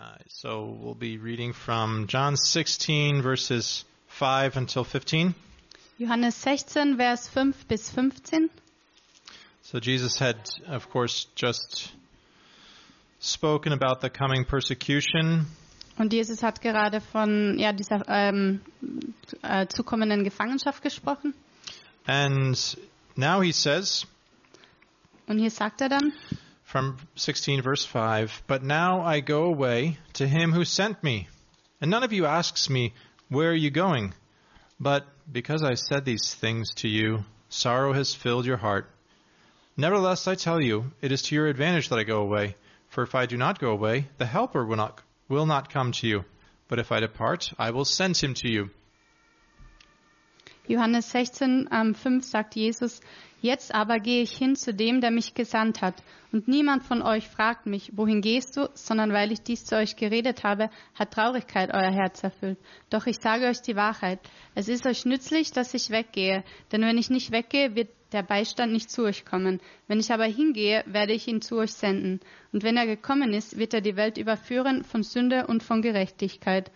So we'll be reading from John 16, verses 5 until 15. Johannes 16, Vers 5 bis 15. So Jesus had, of course, just spoken about the coming persecution. Und Jesus hat gerade von dieser zukommenden Gefangenschaft gesprochen. And now he says, Und hier sagt er dann, from 16, verse 5, "But now I go away to him who sent me, and none of you asks me, 'Where are you going?' But because I said these things to you, sorrow has filled your heart. Nevertheless, I tell you, it is to your advantage that I go away. For if I do not go away, the Helper will not come to you. But if I depart, I will send him to you." Johannes 16, 5 sagt Jesus, "Jetzt aber gehe ich hin zu dem, der mich gesandt hat. Und niemand von euch fragt mich, wohin gehst du, sondern weil ich dies zu euch geredet habe, hat Traurigkeit euer Herz erfüllt. Doch ich sage euch die Wahrheit. Es ist euch nützlich, dass ich weggehe. Denn wenn ich nicht weggehe, wird der Beistand nicht zu euch kommen. Wenn ich aber hingehe, werde ich ihn zu euch senden. Und wenn er gekommen ist, wird er die Welt überführen von Sünde und von Gerechtigkeit.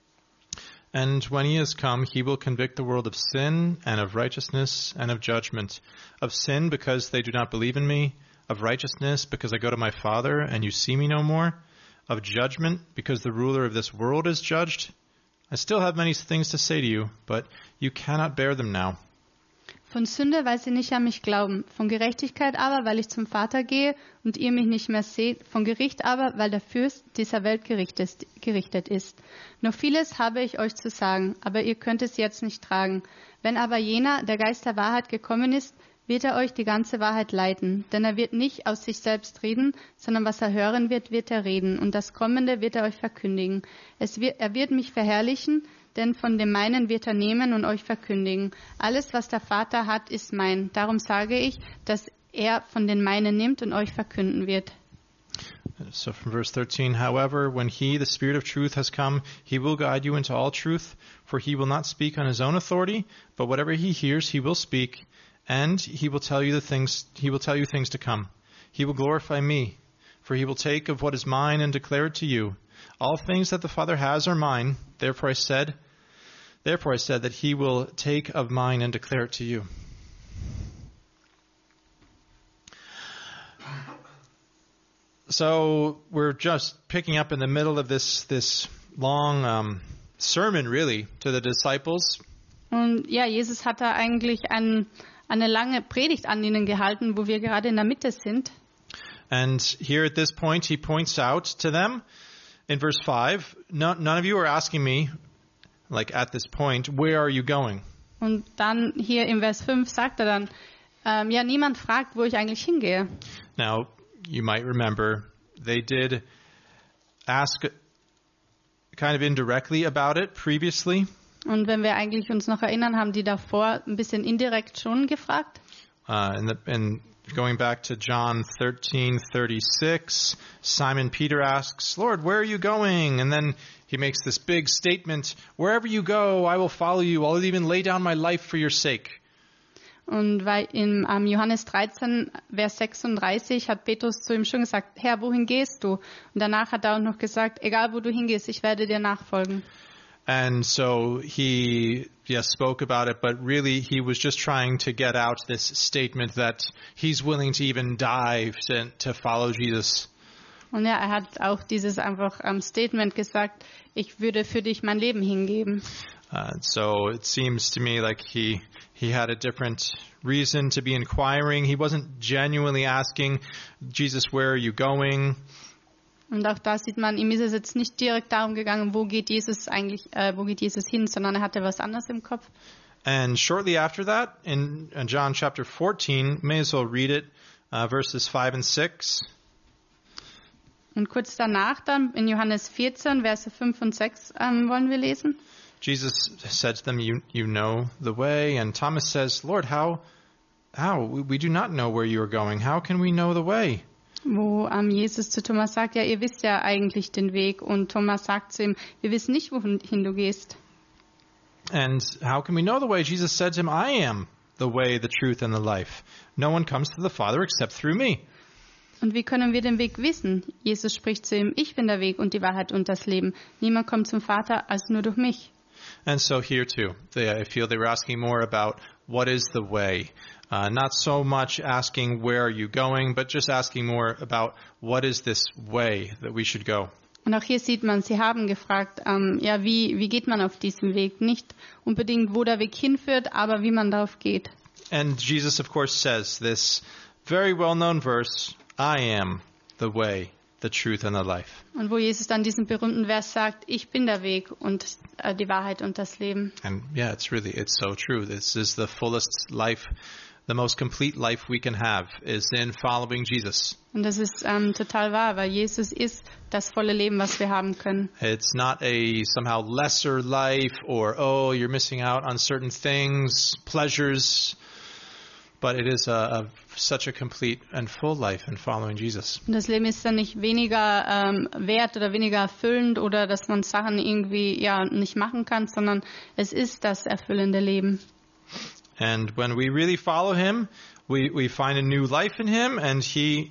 And when he has come, he will convict the world of sin and of righteousness and of judgment. Of sin, because they do not believe in me. Of righteousness, because I go to my Father, and you see me no more. Of judgment, because the ruler of this world is judged. I still have many things to say to you, but you cannot bear them now. Von Sünde, weil sie nicht an mich glauben. Von Gerechtigkeit aber, weil ich zum Vater gehe und ihr mich nicht mehr seht. Von Gericht aber, weil der Fürst dieser Welt gerichtet ist. Noch vieles habe ich euch zu sagen, aber ihr könnt es jetzt nicht tragen. Wenn aber jener, der Geist der Wahrheit, gekommen ist, wird er euch die ganze Wahrheit leiten. Denn er wird nicht aus sich selbst reden, sondern was er hören wird, wird er reden. Und das Kommende wird er euch verkündigen. Er wird mich verherrlichen, denn von dem meinen wird er nehmen und euch verkündigen. Alles, was der Vater hat, ist mein. Darum sage ich, dass er von den meinen nimmt und euch verkünden wird. So from verse 13, "However, when he, the Spirit of truth, has come, he will guide you into all truth, for he will not speak on his own authority, but whatever he hears, he will speak, and he will tell you things to come. He will glorify me, for he will take of what is mine and declare it to you. All things that the Father has are mine. Therefore I said that he will take of mine and declare it to you." So we're just picking up in the middle of this long sermon, really, to the disciples. Und Jesus hat da eigentlich eine lange Predigt an ihnen gehalten, wo wir gerade in der Mitte sind. And here at this point, he points out to them in verse 5, none of you are asking me, like at this point, "Where are you going?" Und dann hier im Vers 5 sagt er dann, niemand fragt, wo ich eigentlich hingehe. Now, you might remember, they did ask kind of indirectly about it previously. Und wenn wir eigentlich uns noch erinnern, haben die davor ein bisschen indirekt schon gefragt. In going back to John 13:36, Simon Peter asks, "Lord, where are you going?" And then he makes this big statement, "Wherever you go, I will follow you. I'll even lay down my life for your sake." Und weil in Johannes 13, Vers 36 hat Petrus zu ihm schon gesagt, "Herr, wohin gehst du?" Und danach hat er auch noch gesagt, "Egal wo du hingehst, ich werde dir nachfolgen." And so he spoke about it, but really he was just trying to get out this statement that he's willing to even die to follow Jesus. Und er hat auch dieses einfach Statement gesagt, ich würde für dich mein Leben hingeben. So it seems to me like he had a different reason to be inquiring. He wasn't genuinely asking, "Jesus, where are you going?" Und auch da sieht man, ihm ist es jetzt nicht direkt darum gegangen, wo geht Jesus hin, sondern er hatte was anderes im Kopf. And shortly after that, in John chapter 14, may as well read it, verses 5 and 6. Und kurz danach dann, in Johannes 14, Verse 5 und 6 wollen wir lesen. Jesus said to them, you know the way. And Thomas says, "Lord, how? We do not know where you are going. How can we know the way?" Wo Jesus zu Thomas sagt, ihr wisst ja eigentlich den Weg. Und Thomas sagt zu ihm, wir wissen nicht, wohin du gehst. And how can we know the way? Jesus said to him, "I am the way, the truth, and the life. No one comes to the Father except through me." Und wie können wir den Weg wissen? Jesus spricht zu ihm, ich bin der Weg und die Wahrheit und das Leben. Niemand kommt zum Vater als nur durch mich. And so here too, I feel they were asking more about what is the way. Not so much asking where are you going, but just asking more about what is this way that we should go. Und auch hier sieht man, sie haben gefragt, wie geht man auf diesem Weg? Nicht unbedingt, wo der Weg hinführt, aber wie man darauf geht. And Jesus, of course, says this very well-known verse, I am the way, the truth, and the life. Und wo Jesus dann diesen berühmten Vers sagt, ich bin der Weg und die Wahrheit und das Leben. And yeah, it's so true. This is the fullest life, the most complete life we can have is in following Jesus. Und das ist total wahr, weil Jesus ist das volle Leben, was wir haben können. It's not a somehow lesser life or, oh, you're missing out on certain things, pleasures, but it is such a complete and full life in following Jesus. Und das Leben ist dann nicht weniger wert oder weniger erfüllend oder dass man Sachen irgendwie nicht machen kann, sondern es ist das erfüllende Leben. And when we really follow him, we find a new life in him, and he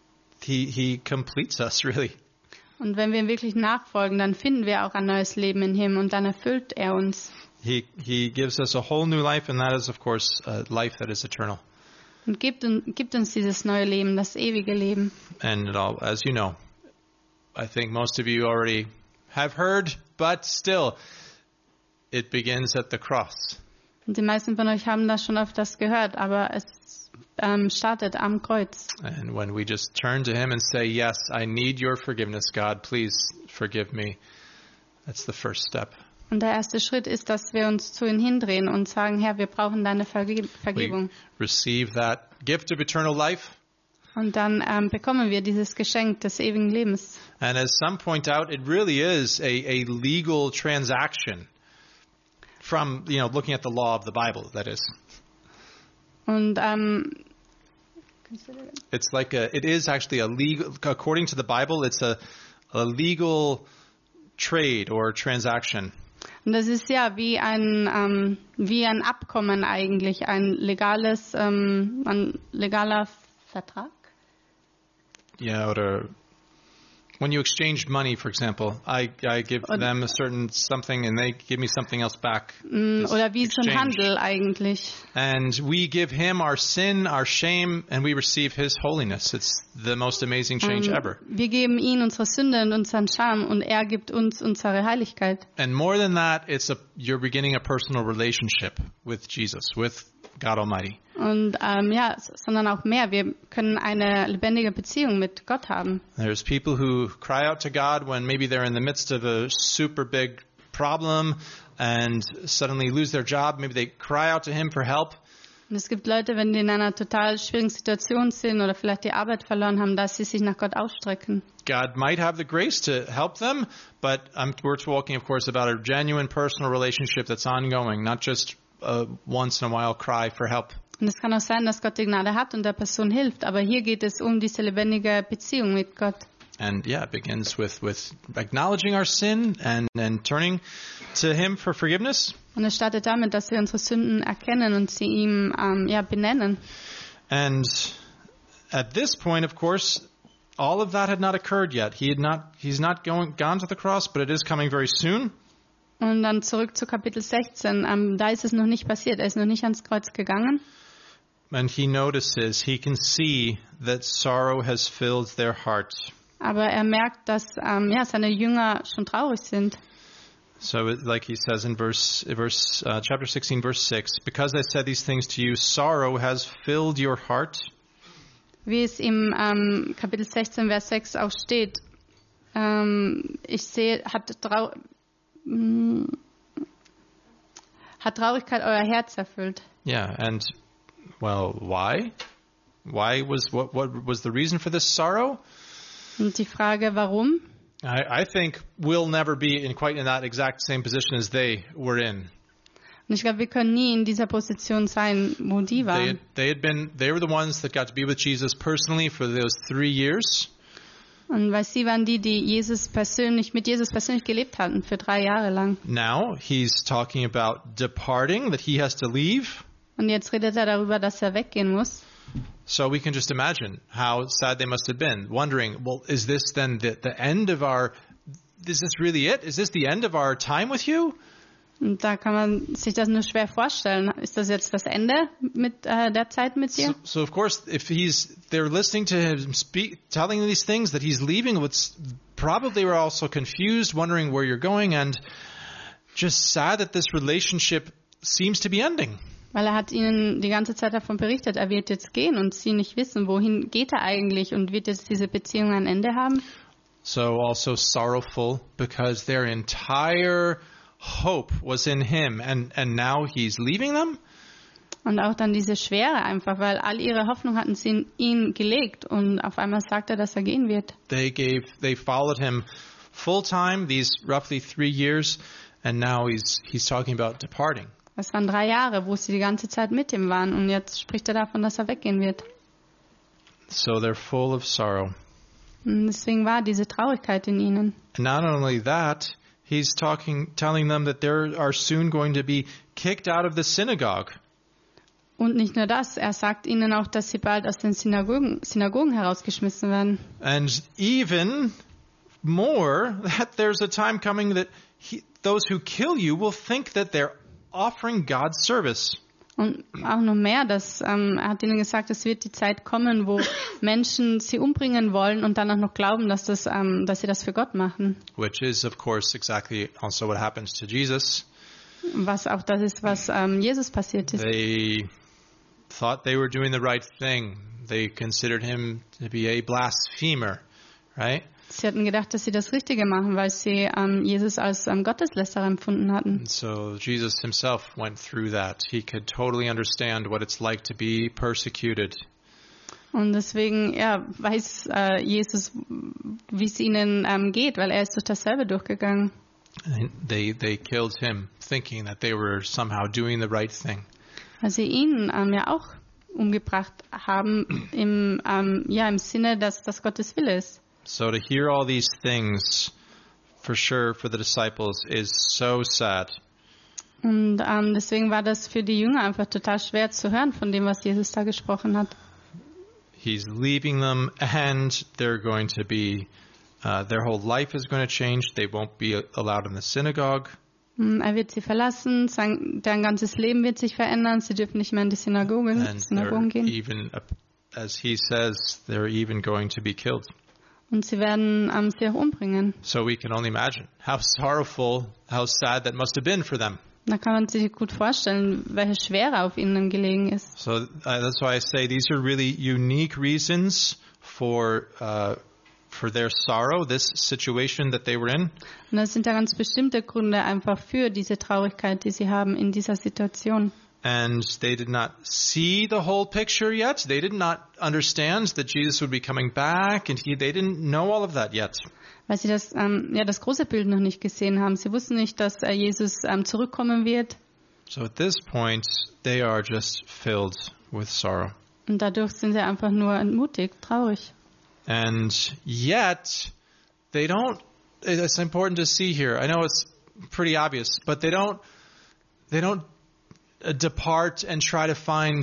completes us really. Und wenn wir ihm wirklich nachfolgen, dann finden wir auch ein neues Leben in ihm und dann erfüllt er uns. He gives us a whole new life, and that is, of course, a life that is eternal. Und gibt uns dieses neue Leben, das ewige Leben. And as you know, I think most of you already have heard, but still, it begins at the cross. Und die meisten von euch haben das schon öfters gehört, aber es startet am Kreuz. And when we just turn to him and say, yes, I need your forgiveness, God, please forgive me. That's the first step. Und der erste Schritt ist, dass wir uns zu ihm hindrehen und sagen, Herr, wir brauchen deine Vergebung. We receive that gift of eternal life. Und dann bekommen wir dieses Geschenk des ewigen Lebens. And as some point out, it really is a legal transaction from, looking at the law of the Bible, that is. Und it's like it is actually a legal, according to the Bible, it's a legal trade or transaction. Und das ist ja wie ein Abkommen eigentlich, ein legaler Vertrag. Yeah, or when you exchanged money, for example, I give them a certain something and they give me something else back. Oder wie so ein Handel eigentlich. And we give him our sin, our shame, and we receive his holiness. It's the most amazing change ever. Wir geben ihm unsere Sünde und unseren Scham und er gibt uns unsere Heiligkeit. And more than that, you're beginning a personal relationship with Jesus, with God Almighty. Und sondern auch mehr. Wir können eine lebendige Beziehung mit Gott haben. There's people who cry out to God when maybe they're in the midst of a super big problem and suddenly lose their job. Maybe they cry out to him for help. Und es gibt Leute, wenn die in einer total schwierigen Situation sind oder vielleicht die Arbeit verloren haben, dass sie sich nach Gott ausstrecken. God might have the grace to help them, but we're talking, of course, about a genuine personal relationship that's ongoing, not just once in a while cry for help. Und es kann auch sein, dass Gott die Gnade hat und der Person hilft. Aber hier geht es um diese lebendige Beziehung mit Gott. And yeah, it begins with acknowledging our sin and turning to him for forgiveness. Und es startet damit, dass wir unsere Sünden erkennen und sie ihm benennen. And at this point, of course, all of that had not occurred yet. He's not gone to the cross, but it is coming very soon. Und dann zurück zu Kapitel 16. Da ist es noch nicht passiert. Er ist noch nicht ans Kreuz gegangen. And he notices, he can see that sorrow has filled their hearts. Aber er merkt, dass seine Jünger schon traurig sind. So, like he says in chapter 16, verse 6, because I said these things to you, sorrow has filled your heart. Wie es im Kapitel 16, Vers 6 auch steht. Ich sehe, hat Traurigkeit euer Herz erfüllt. Yeah, and well, why? What was the reason for this sorrow? Und die Frage, warum? I think we'll never be quite in that exact same position as they were in. Und ich glaube, wir können nie in dieser Position sein, wo die waren. They were the ones that got to be with Jesus personally for those 3 years. Und weil sie waren die mit Jesus persönlich gelebt hatten für 3 Jahre lang. Now he's talking about departing, that he has to leave. Und jetzt redet er darüber, dass er weggehen muss. So we can just imagine how sad they must have been, wondering, well, is this then the end of is this really it? Is this the end of our time with you? Und da kann man sich das nur schwer vorstellen. Ist das jetzt das Ende mit der Zeit mit dir? So of course, if they're listening to him speak, telling these things that he's leaving, probably they were also confused, wondering where you're going, and just sad that this relationship seems to be ending. Weil er hat ihnen die ganze Zeit davon berichtet, er wird jetzt gehen und sie nicht wissen, wohin geht er eigentlich und wird jetzt diese Beziehung ein Ende haben. So also sorrowful because their entire hope was in him and now he's leaving them. Und auch dann diese Schwere einfach, weil all ihre Hoffnung hatten sie in ihn gelegt und auf einmal sagt er, dass er gehen wird. They followed him full time these roughly 3 years and now he's talking about departing. Das waren 3 Jahre, wo sie die ganze Zeit mit ihm waren und jetzt spricht er davon, dass er weggehen wird. So they're full of sorrow. Und deswegen war diese Traurigkeit in ihnen. And not only that, he's telling them that they are soon going to be kicked out of the synagogue. Und nicht nur das, er sagt ihnen auch, dass sie bald aus den Synagogen herausgeschmissen werden. And even more, that there's a time coming that those who kill you will think that they're offering God's service. Und auch noch mehr, dass er hat ihnen gesagt, es wird die Zeit kommen, wo Menschen sie umbringen wollen und dann auch noch glauben, dass sie das für Gott machen. Which is, of course, exactly also what happens to Jesus. Was auch das ist, was Jesus passiert ist. They thought they were doing the right thing. They considered him to be a blasphemer, right? Sie hatten gedacht, dass sie das Richtige machen, weil sie Jesus als Gotteslästerer empfunden hatten. And so Jesus himself went through that. He could totally understand what it's like to be persecuted. Und deswegen weiß Jesus, wie es ihnen geht, weil er ist durch dasselbe durchgegangen. And they killed him, thinking that they were somehow doing the right thing. Weil sie ihn ja auch umgebracht haben im Sinne, dass das Gottes Wille ist. So to hear all these things, for sure, for the disciples, is so sad. Und deswegen war das für die Jünger einfach total schwer zu hören von dem, was Jesus da gesprochen hat. He's leaving them, and they're going to be, their whole life is going to change. They won't be allowed in the synagogue. Er wird sie verlassen, deren ganzes Leben wird sich verändern. Sie dürfen nicht mehr in die Synagogen gehen. Even, as he says, they're even going to be killed. Und sie werden sie auch umbringen. So we can only imagine how sorrowful, how sad that must have been for them. Da kann man sich gut vorstellen, welche Schwere auf ihnen gelegen ist. So that's why I say these are really unique reasons for their sorrow, this situation that they were in. Und das sind ja ganz bestimmte Gründe einfach für diese Traurigkeit, die sie haben in dieser Situation. And they did not see the whole picture yet. They did not understand that Jesus would be coming back, and they didn't know all of that yet. Weil sie das große Bild noch nicht gesehen haben. Sie wussten nicht, dass Jesus zurückkommen wird. So at this point, they are just filled with sorrow. Und dadurch sind sie einfach nur entmutigt, traurig. And yet, they don't. It's important to see here. I know it's pretty obvious, but they don't depart and try to find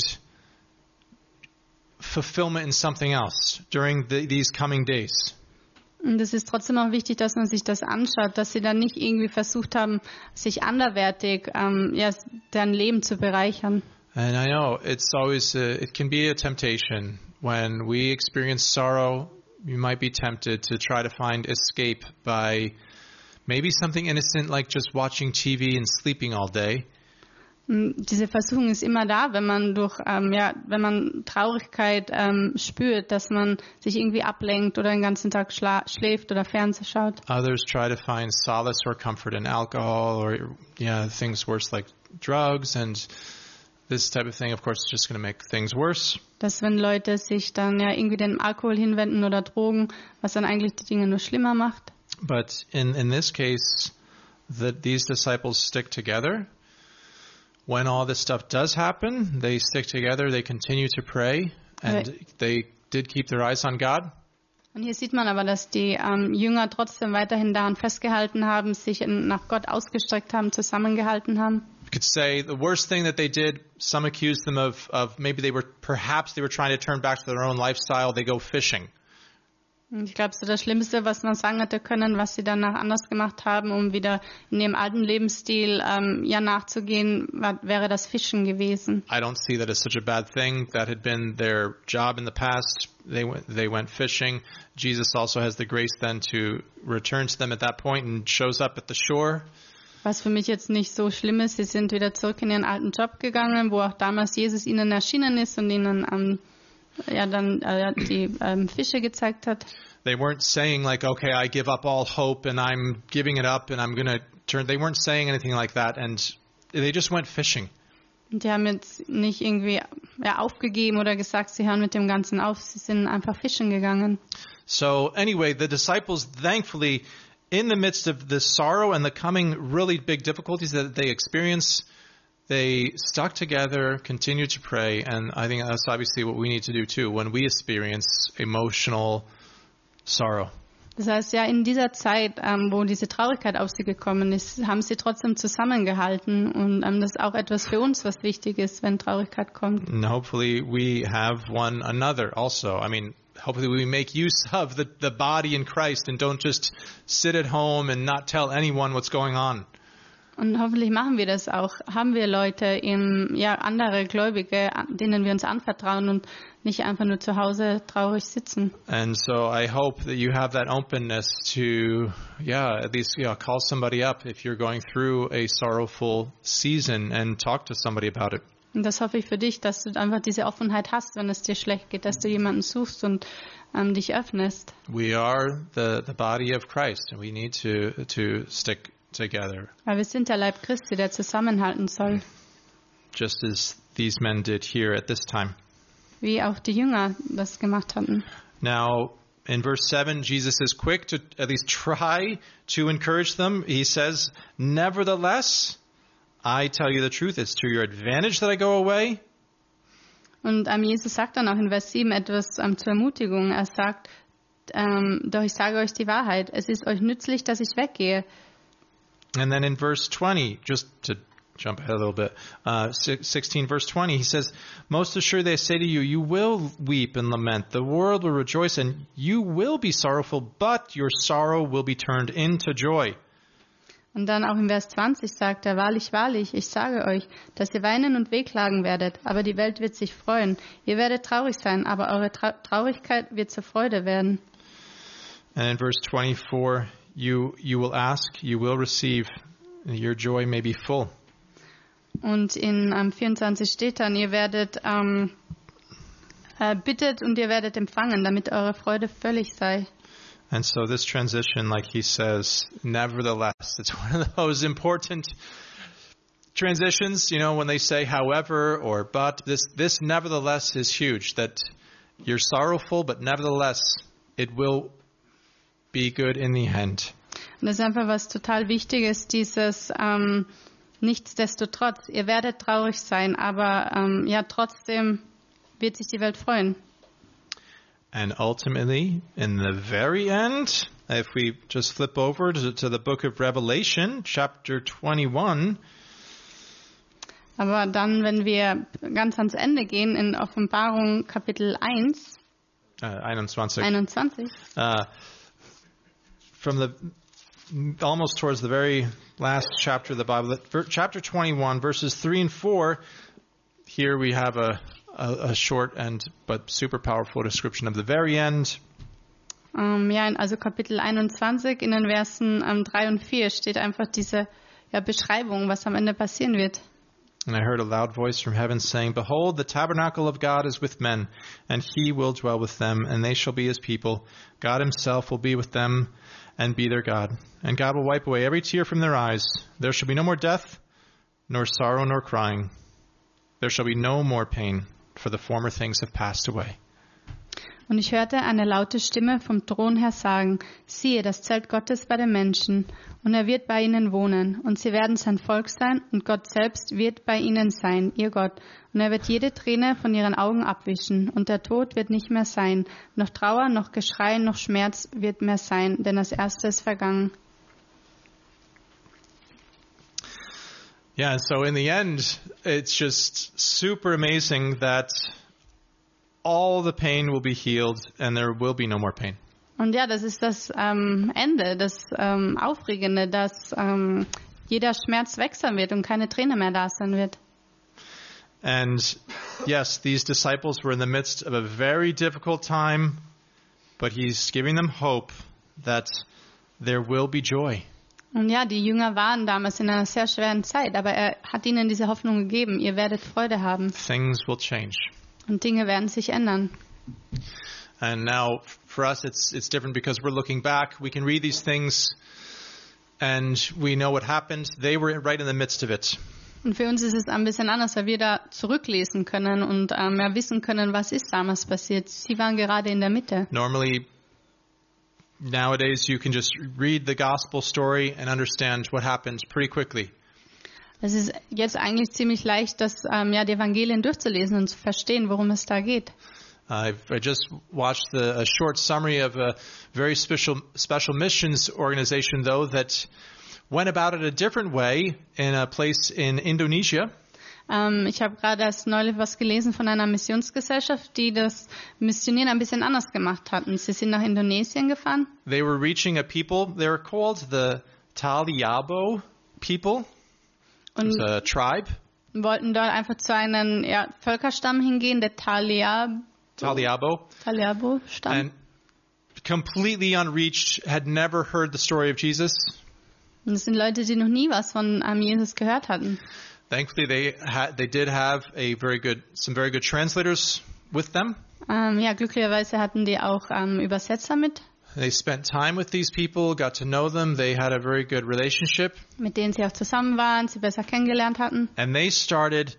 fulfillment in something else during these coming days. Und es ist trotzdem auch wichtig, dass man sich das anschaut, dass sie dann nicht irgendwie versucht haben, sich anderweitig deren Leben zu bereichern. And I know it's always it can be a temptation when we experience sorrow. You might be tempted to try to find escape by maybe something innocent like just watching TV and sleeping all day. Diese Versuchung ist immer da, wenn man wenn man Traurigkeit spürt, dass man sich irgendwie ablenkt oder den ganzen Tag schläft oder Fernsehen schaut. Others try to find solace or comfort in alcohol or things worse like drugs, and this type of thing, of course, is just going to make things worse. Dass wenn Leute sich dann irgendwie dem Alkohol hinwenden oder Drogen, was dann eigentlich die Dinge nur schlimmer macht. But in this case, these disciples stick together. When all this stuff does happen, they stick together, they continue to pray, and they did keep their eyes on God. Und hier sieht man aber, dass die Jünger trotzdem weiterhin daran festgehalten haben, sich nach Gott ausgestreckt haben, zusammengehalten haben. could say the worst thing that they did, some accused them of maybe they were trying to turn back to their own lifestyle. They go fishing. Ich glaube, so das Schlimmste, was man sagen hätte können, was sie danach anders gemacht haben, um wieder in ihrem alten Lebensstil nachzugehen, wäre das Fischen gewesen. I don't see that as such a bad thing. That had been their job in the past. They went fishing. Jesus also has the grace then to return to them at that point and shows up at the shore. Was für mich jetzt nicht so schlimm ist, sie sind wieder zurück in ihren alten Job gegangen, wo auch damals Jesus ihnen erschienen ist und ihnen die Fische gezeigt hat. They weren't saying like, okay, I give up all hope and I'm giving it up and I'm going to turn. They weren't saying anything like that, and they just went fishing. Und die haben jetzt nicht irgendwie aufgegeben oder gesagt, sie hören mit dem Ganzen auf. Sie sind einfach fischen gegangen. So anyway, the disciples, thankfully, in the midst of the sorrow and the coming really big difficulties that they experience, they stuck together, continued to pray, and I think that's obviously what we need to do too when we experience emotional sorrow. Das heißt, ja, in dieser Zeit, wo diese Traurigkeit auf sie gekommen ist, haben sie trotzdem zusammengehalten, und das ist auch etwas für uns, was wichtig ist, wenn Traurigkeit kommt. And hopefully we have one another also. I mean, hopefully we make use of the body in Christ and don't just sit at home and not tell anyone what's going on. Und hoffentlich machen wir das auch. Haben wir Leute, andere Gläubige, denen wir uns anvertrauen und nicht einfach nur zu Hause traurig sitzen. And so I hope that you have that openness to, at least, call somebody up if you're going through a sorrowful season and talk to somebody about it. Und das hoffe ich für dich, dass du einfach diese Offenheit hast, wenn es dir schlecht geht, dass du jemanden suchst und dich öffnest. We are the body of Christ and we need to stick together. Weil wir sind der Leib Christi, der zusammenhalten soll. Just as these men did here at this time. Wie auch die Jünger das gemacht hatten. Now, in verse 7, Jesus is quick to at least try to encourage them. He says, "Nevertheless, I tell you the truth, it's to your advantage that I go away." Und Jesus sagt dann auch in Vers 7 etwas zur Ermutigung. Er sagt, doch ich sage euch die Wahrheit, es ist euch nützlich, dass ich weggehe. And then in verse 20, just to jump ahead a little bit, 16 verse 20, he says, "Most assuredly I say to you, you will weep and lament. The world will rejoice and you will be sorrowful, but your sorrow will be turned into joy." Und dann auch in Vers 20 sagt er, wahrlich, wahrlich, ich sage euch, dass ihr weinen und wehklagen werdet, aber die Welt wird sich freuen. Ihr werdet traurig sein, aber eure Traurigkeit wird zur Freude werden. And in verse 24, you will ask, you will receive, your joy may be full. Und in 24 steht dann, ihr werdet bittet und ihr werdet empfangen, damit eure Freude völlig sei. And so this transition, like he says, nevertheless, it's one of those important transitions, when they say however or but, this nevertheless is huge, that you're sorrowful, but nevertheless, it will be good in the end. Und das ist einfach was total Wichtiges, dieses nichtsdestotrotz, ihr werdet traurig sein, aber trotzdem wird sich die Welt freuen. And ultimately, in the very end, if we just flip over to the book of Revelation, chapter 21. Aber dann, wenn wir ganz ans Ende gehen, in Offenbarung Kapitel 1. 21. From almost towards the very last chapter of the Bible, chapter 21, verses 3 and 4, here we have a short but super powerful description of the very end. Also Kapitel 21 in den Versen 3 und 4 steht einfach diese Beschreibung, was am Ende passieren wird. And I heard a loud voice from heaven saying, "Behold, the tabernacle of God is with men, and he will dwell with them, and they shall be his people. God himself will be with them and be their God. And God will wipe away every tear from their eyes. There shall be no more death, nor sorrow, nor crying. There shall be no more pain, for the former things have passed away." Und ich hörte eine laute Stimme vom Thron her sagen, siehe, das Zelt Gottes bei den Menschen, und er wird bei ihnen wohnen, und sie werden sein Volk sein, und Gott selbst wird bei ihnen sein, ihr Gott. Und er wird jede Träne von ihren Augen abwischen, und der Tod wird nicht mehr sein, noch Trauer, noch Geschrei, noch Schmerz wird mehr sein, denn das Erste ist vergangen. Yeah, and so in the end, it's just super amazing that all the pain will be healed and there will be no more pain. Und ja, das ist das Ende, das Aufregende, dass jeder Schmerz weg sein wird und keine Träne mehr da sein wird. And yes, these disciples were in the midst of a very difficult time, but he's giving them hope that there will be joy. Und ja, die Jünger waren damals in einer sehr schweren Zeit, aber er hat ihnen diese Hoffnung gegeben, ihr werdet Freude haben Things will change. und Dinge werden sich ändern. And now for us it's different because we're looking back. We can read these things and we know what happened. They were right in the midst of it. Und für uns ist es ein bisschen anders, weil wir da zurücklesen können und mehr wissen können, was ist damals passiert. Sie waren gerade in der Mitte. Normally, nowadays you can just read the gospel story and understand what happened pretty quickly. Es ist jetzt eigentlich ziemlich leicht, die Evangelien durchzulesen und zu verstehen, worum es da geht. I just watched a short summary of a very special missions organization, though, that went about it a different way in a place in Indonesia. Ich habe gerade erst neulich was gelesen von einer Missionsgesellschaft, die das Missionieren ein bisschen anders gemacht hatten. Sie sind nach Indonesien gefahren. They were reaching a people. They were called the Taliabo people. Und It's a tribe. wollten dort einfach zu einem Völkerstamm hingehen, der Taliabo-Stamm. And completely unreached, had never heard the story of Jesus. Und das sind Leute, die noch nie was von Jesus gehört hatten. Thankfully, they did have some very good translators with them. Glücklicherweise hatten die auch Übersetzer mit, They spent time with these people, got to know them. They had a very good relationship, mit denen sie auch zusammen waren, sie besser kennengelernt hatten. and they started.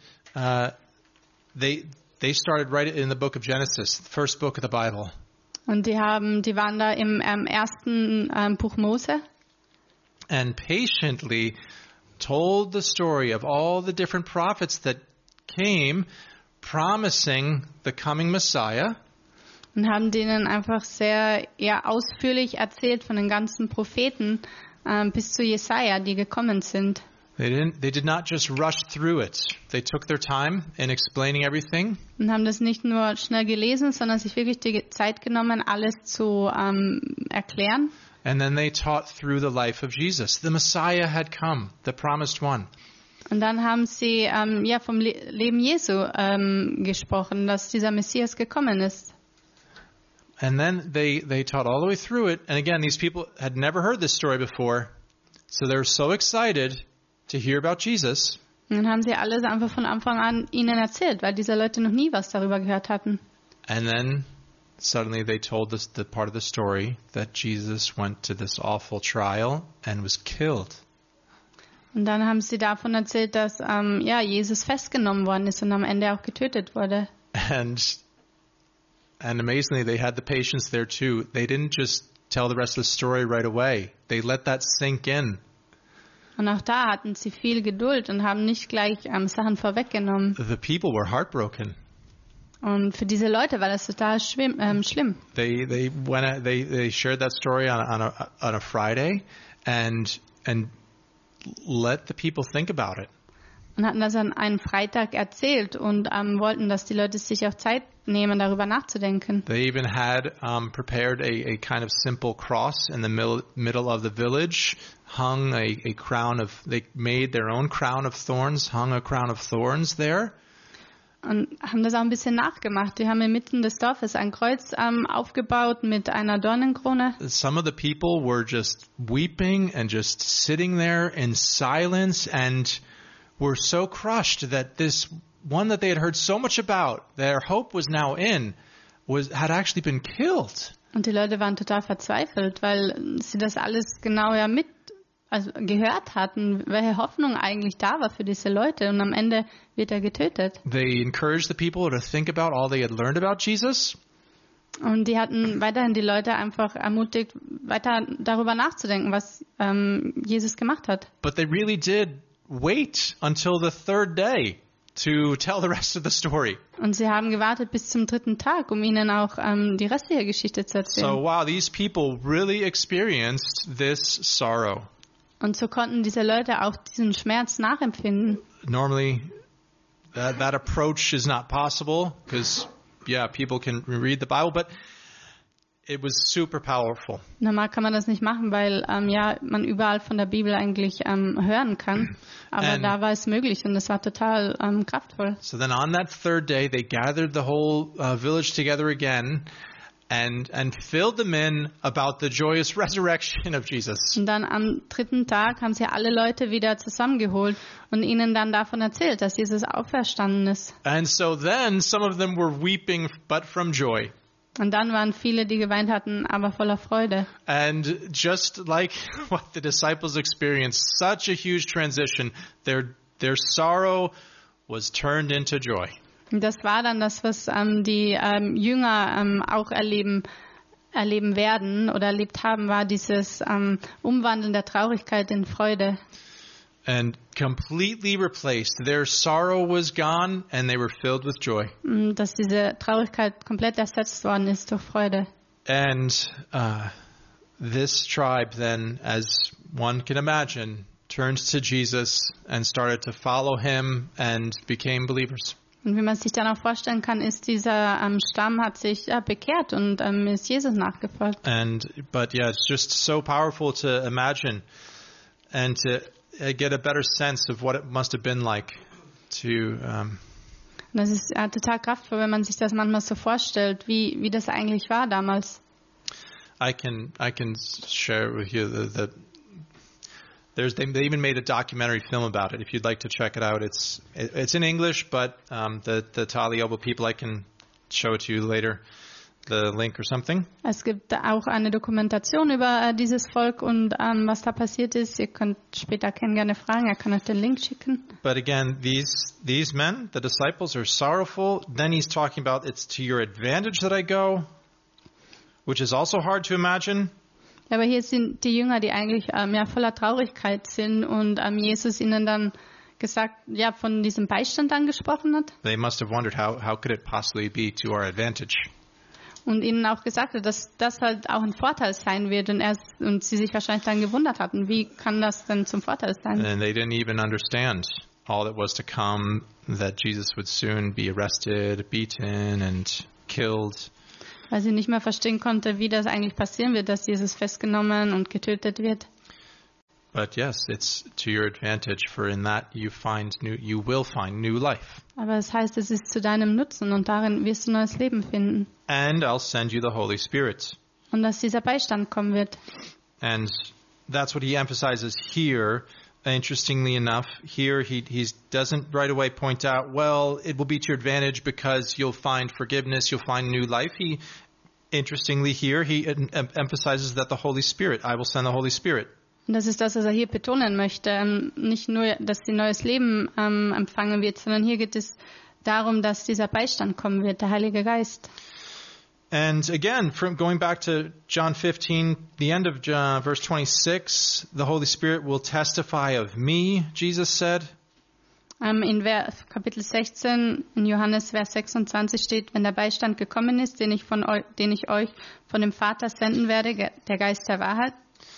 They started right in the book of Genesis, the first book of the Bible. Und die waren da im ersten Buch Mose And patiently told the story of all the different prophets that came promising the coming Messiah. und haben denen einfach sehr ausführlich erzählt von den ganzen Propheten bis zu Jesaja, die gekommen sind. They did not just rush through it. They took their time in explaining everything. Und haben das nicht nur schnell gelesen, sondern sich wirklich die Zeit genommen, alles zu erklären. And then they taught through the life of Jesus. The Messiah had come, the promised one. Und dann haben sie vom Leben Jesu gesprochen, dass dieser Messias gekommen ist. And then they taught all the way through it. And again, these people had never heard this story before. So they were so excited to hear about Jesus. Und dann haben sie alles einfach von Anfang an ihnen erzählt, weil diese Leute noch nie was darüber gehört hatten. And then suddenly they told us the part of the story that Jesus went to this awful trial and was killed. Und dann haben sie davon erzählt, dass Jesus festgenommen worden ist und am Ende auch getötet wurde. And amazingly, they had the patience there too. They didn't just tell the rest of the story right away. They let that sink in. Und auch da hatten sie viel Geduld und haben nicht gleich Sachen vorweggenommen. The people were heartbroken. Und für diese Leute war das total schlimm. They shared that story on a Friday and let the people think about it. Und hatten das an einem Freitag erzählt und wollten, dass die Leute sich auch Zeit nehmen, darüber nachzudenken. They even had prepared a kind of simple cross in the middle of the village, hung a crown of, they made their own crown of thorns, hung a crown of thorns there. Und haben das auch ein bisschen nachgemacht. Die haben inmitten des Dorfes ein Kreuz aufgebaut mit einer Dornenkrone. Some of the people were just weeping and just sitting there in silence and were so crushed that this one that they had heard so much about, their hope was now in, had actually been killed. Und die Leute waren total verzweifelt, weil sie das alles genau gehört hatten, welche Hoffnung eigentlich da war für diese Leute. Und am Ende wird er getötet. They encouraged the people to think about all they had learned about Jesus. Und die hatten weiterhin die Leute einfach ermutigt, weiter darüber nachzudenken, was Jesus gemacht hat. But they really did wait until the third day to tell the rest of the story. Und sie haben gewartet bis zum 3. Tag, um ihnen auch die restliche Geschichte zu erzählen. So wow, these people really experienced this sorrow. Und so konnten diese Leute auch diesen Schmerz nachempfinden. Normally, that approach is not possible because, yeah, people can read the Bible, but it was super powerful. Normal kann man das nicht machen, weil ja man überall von der Bibel eigentlich hören kann. Aber da war es möglich und es war total kraftvoll. So then on that third day, they gathered the whole village together again and filled them in about the joyous resurrection of Jesus. Und dann am dritten Tag haben sie alle Leute wieder zusammengeholt und ihnen dann davon erzählt, dass Jesus auferstanden ist. And so then some of them were weeping, but from joy. Und dann waren viele, die geweint hatten, aber voller Freude. And just like what the disciples experienced, such a huge transition, their sorrow was turned into joy. Und das war dann das, was die Jünger auch erleben werden oder erlebt haben, war dieses Umwandeln der Traurigkeit in Freude. And completely replaced. Their sorrow was gone and they were filled with joy. Dass diese Traurigkeit komplett ersetzt worden ist durch Freude. And this tribe then, as one can imagine, turned to Jesus and started to follow him and became believers. Und wie man sich dann auch vorstellen kann, ist dieser Stamm hat sich bekehrt und ist Jesus nachgefolgt. But yeah, it's just so powerful to imagine and to get a better sense of what it must have been like to. Und das ist total kraftvoll, wenn man sich das manchmal so vorstellt, wie das eigentlich war damals. I can share with you they even made a documentary film about it. If you'd like to check it out, it's in English, but the Taliobo people, I can show it to you later. The link or something. Es gibt auch eine Dokumentation über dieses Volk und was da passiert ist. Ihr könnt später Ken gerne fragen, er kann euch den Link schicken. But again, these men, the disciples, are sorrowful. Then he's talking about it's to your advantage that I go, which is also hard to imagine. Aber hier sind die Jünger, die eigentlich voller Traurigkeit sind und Jesus ihnen dann gesagt, von diesem Beistand angesprochen hat. They must have wondered how could it possibly be to our advantage. Und ihnen auch gesagt hat, dass das halt auch ein Vorteil sein wird und sie sich wahrscheinlich dann gewundert hatten, wie kann das denn zum Vorteil sein? And they didn't even understand all that was to come, that Jesus would soon be arrested, beaten and killed. Weil sie nicht mehr verstehen konnte, wie das eigentlich passieren wird, dass Jesus festgenommen und getötet wird. But yes, it's to your advantage, for in that you will find new life. Aber das heißt, es ist zu deinem Nutzen und darin wirst du neues Leben finden. And I'll send you the Holy Spirit. Und dass dieser Beistand kommen wird. And that's what he emphasizes here. Interestingly enough, here he doesn't right away point out, well, it will be to your advantage because you'll find forgiveness, you'll find new life. Interestingly here, he emphasizes that the Holy Spirit, I will send the Holy Spirit. Und das ist das, was er hier betonen möchte. Nicht nur, dass sie neues Leben empfangen wird, sondern hier geht es darum, dass dieser Beistand kommen wird, der Heilige Geist. And again, from going back to John 15, the end of verse 26, the Holy Spirit will testify of me, Jesus said. In Kapitel 16, in Johannes Vers 26 steht, wenn der Beistand gekommen ist, den ich euch von dem Vater senden werde, der Geist der Wahrheit.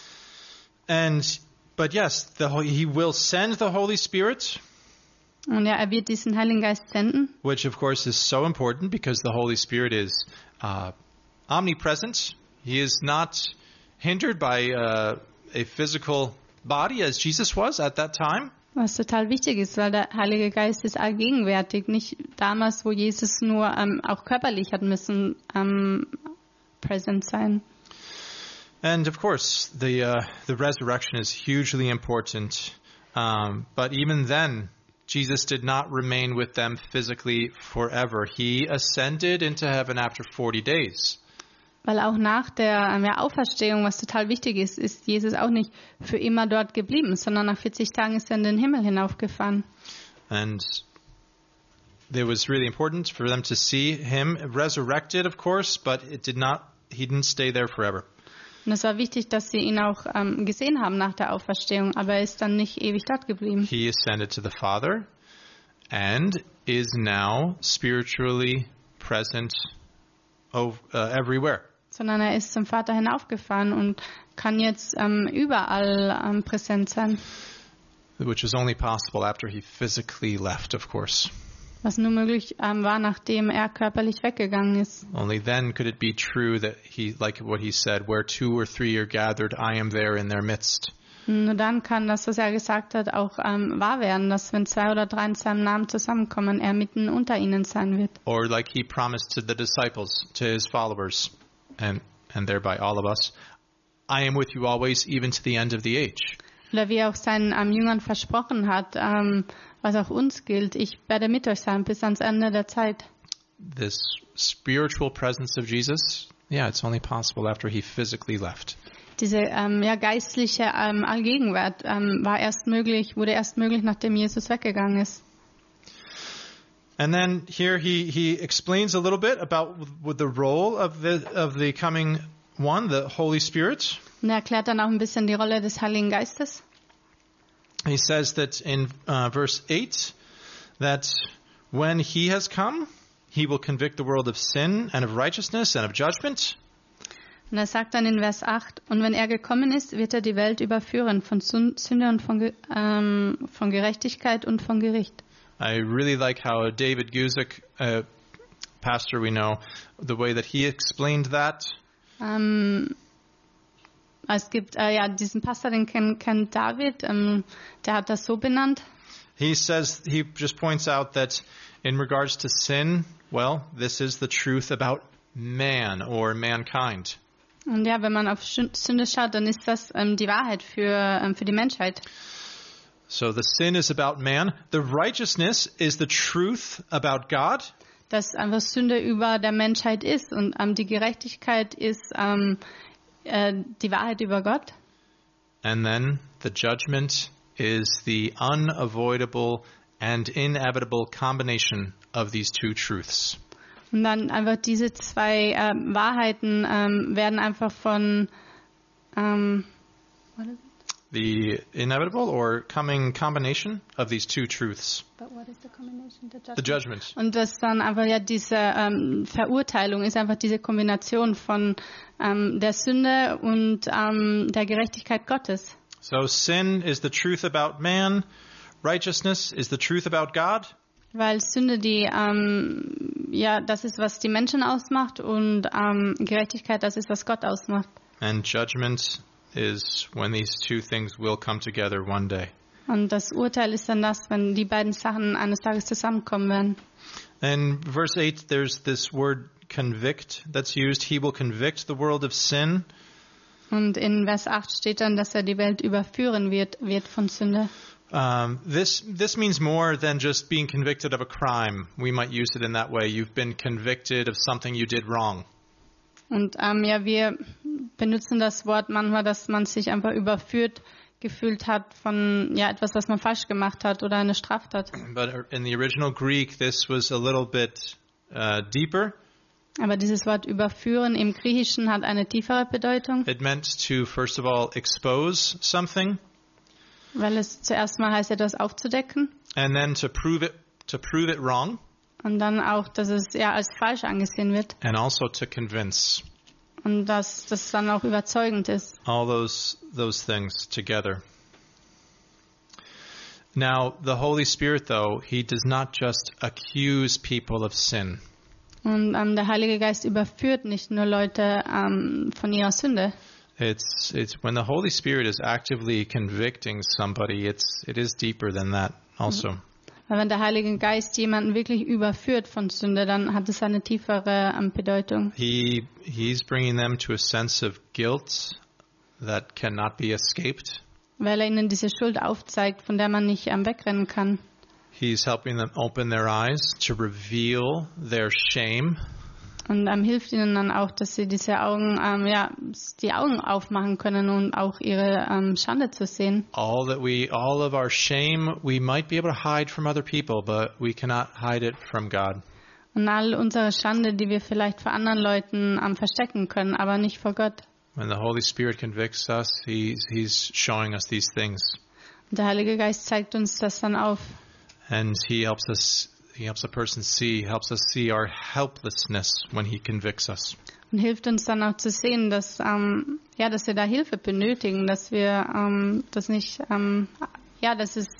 But yes, he will send the Holy Spirit. Und er wird diesen Heiligen Geist senden. Which of course is so important because the Holy Spirit is omnipresent. He is not hindered by a physical body as Jesus was at that time. Was total wichtig ist, weil der Heilige Geist ist allgegenwärtig. Nicht damals, wo Jesus nur auch körperlich hat müssen präsent sein. And of course, the resurrection is hugely important. But even then, Jesus did not remain with them physically forever. He ascended into heaven after 40 days. Weil auch nach der Auferstehung, was total wichtig ist, ist Jesus auch nicht für immer dort geblieben, sondern nach 40 Tagen ist er in den Himmel hinaufgefahren. And it was really important for them to see him resurrected, of course, but he didn't stay there forever. Und es war wichtig, dass sie ihn auch gesehen haben nach der Auferstehung, aber er ist dann nicht ewig dort geblieben. He ascended to the Father and is now spiritually present everywhere. sondern er ist zum Vater hinaufgefahren und kann jetzt überall präsent sein. Which is only possible after he physically left, of course. Was nur möglich war, nachdem er körperlich weggegangen ist. Only then could it be true that he, like what he said, where 2 or 3 are gathered, I am there in their midst. Nur dann kann das, was er gesagt hat, auch wahr werden, dass wenn 2 oder 3 in seinem Namen zusammenkommen, er mitten unter ihnen sein wird. Or like he promised to the disciples, to his followers, and thereby all of us, I am with you always, even to the end of the age. Oder wie er auch seinen Jüngern versprochen hat, was auch uns gilt, ich werde mit euch sein bis ans Ende der Zeit. This spiritual presence of Jesus, yeah, it's only possible after he physically left. Diese geistliche Allgegenwart wurde erst möglich, nachdem Jesus weggegangen ist. And then here he explains a little bit about the role of the coming one, the Holy Spirit. Und er erklärt dann auch ein bisschen die Rolle des Heiligen Geistes. He says that in verse 8, that when he has come, he will convict the world of sin and of righteousness and of judgment. Und er sagt dann in Vers 8, und wenn er gekommen ist, wird er die Welt überführen von Sünde und von Gerechtigkeit und von Gericht. I really like how David Guzik, pastor we know, the way that he explained that. Es gibt diesen Pastor, den kennt David, der hat das so benannt. He says, he just points out that in regards to sin, well, this is the truth about man or mankind. Und ja, wenn man auf Sünde schaut, dann ist das die Wahrheit für die Menschheit. So the sin is about man. The righteousness is the truth about God. Dass einfach Sünde über der Menschheit ist und die Gerechtigkeit ist die Wahrheit über Gott. And then the judgment is the unavoidable and inevitable combination of these two truths. Und dann einfach diese 2 Wahrheiten werden einfach von The inevitable or coming combination of these two truths. But what is the combination? The judgment. Und das dann einfach diese Verurteilung ist einfach diese Kombination von der Sünde und der Gerechtigkeit Gottes. So sin is the truth about man, righteousness is the truth about God. Weil Sünde das ist, was die Menschen ausmacht, und Gerechtigkeit, das ist, was Gott ausmacht. And judgment is when these two things will come together one day. Und das Urteil ist dann das, wenn die beiden Sachen eines Tages zusammenkommen werden. In verse 8, there's this word convict that's used. He will convict the world of sin. Und in Vers 8 steht dann, dass er die Welt überführen wird von Sünde. This means more than just being convicted of a crime. We might use it in that way. You've been convicted of something you did wrong. Und wir benutzen das Wort manchmal, dass man sich einfach überführt gefühlt hat von etwas, was man falsch gemacht hat oder eine Straftat. But in the original Greek, this was a little bit deeper. Aber dieses Wort überführen im Griechischen hat eine tiefere Bedeutung. It meant to, first of all, expose something. Weil es zuerst mal heißt, etwas aufzudecken. And then to prove it wrong. Und dann auch, dass es als falsch angesehen wird. And also to convince. Und dass das dann auch überzeugend ist. All those things together. Now, the Holy Spirit, though, he does not just accuse people of sin. Und der Heilige Geist überführt nicht nur Leute von ihrer Sünde. It's when the Holy Spirit is actively convicting somebody, it is deeper than that also. Weil wenn der Heilige Geist jemanden wirklich überführt von Sünde, dann hat es eine tiefere Bedeutung. He's bringing them to a sense of guilt that cannot be escaped. Weil er ihnen diese Schuld aufzeigt, von der man nicht wegrennen kann. He's helping them open their eyes to reveal their shame. Und hilft ihnen dann auch, dass sie die Augen aufmachen können und auch ihre Schande zu sehen. All of our shame, we might be able to hide from other people, but we cannot hide it from God. Und all unsere Schande, die wir vielleicht vor anderen Leuten verstecken können, aber nicht vor Gott. When the Holy Spirit convicts us, he's showing us these things. Und der Heilige Geist zeigt uns das dann auf. And he helps us see our helplessness when he convicts us. Und hilft uns dann auch zu sehen, dass wir da Hilfe benötigen, dass wir das nicht, dass es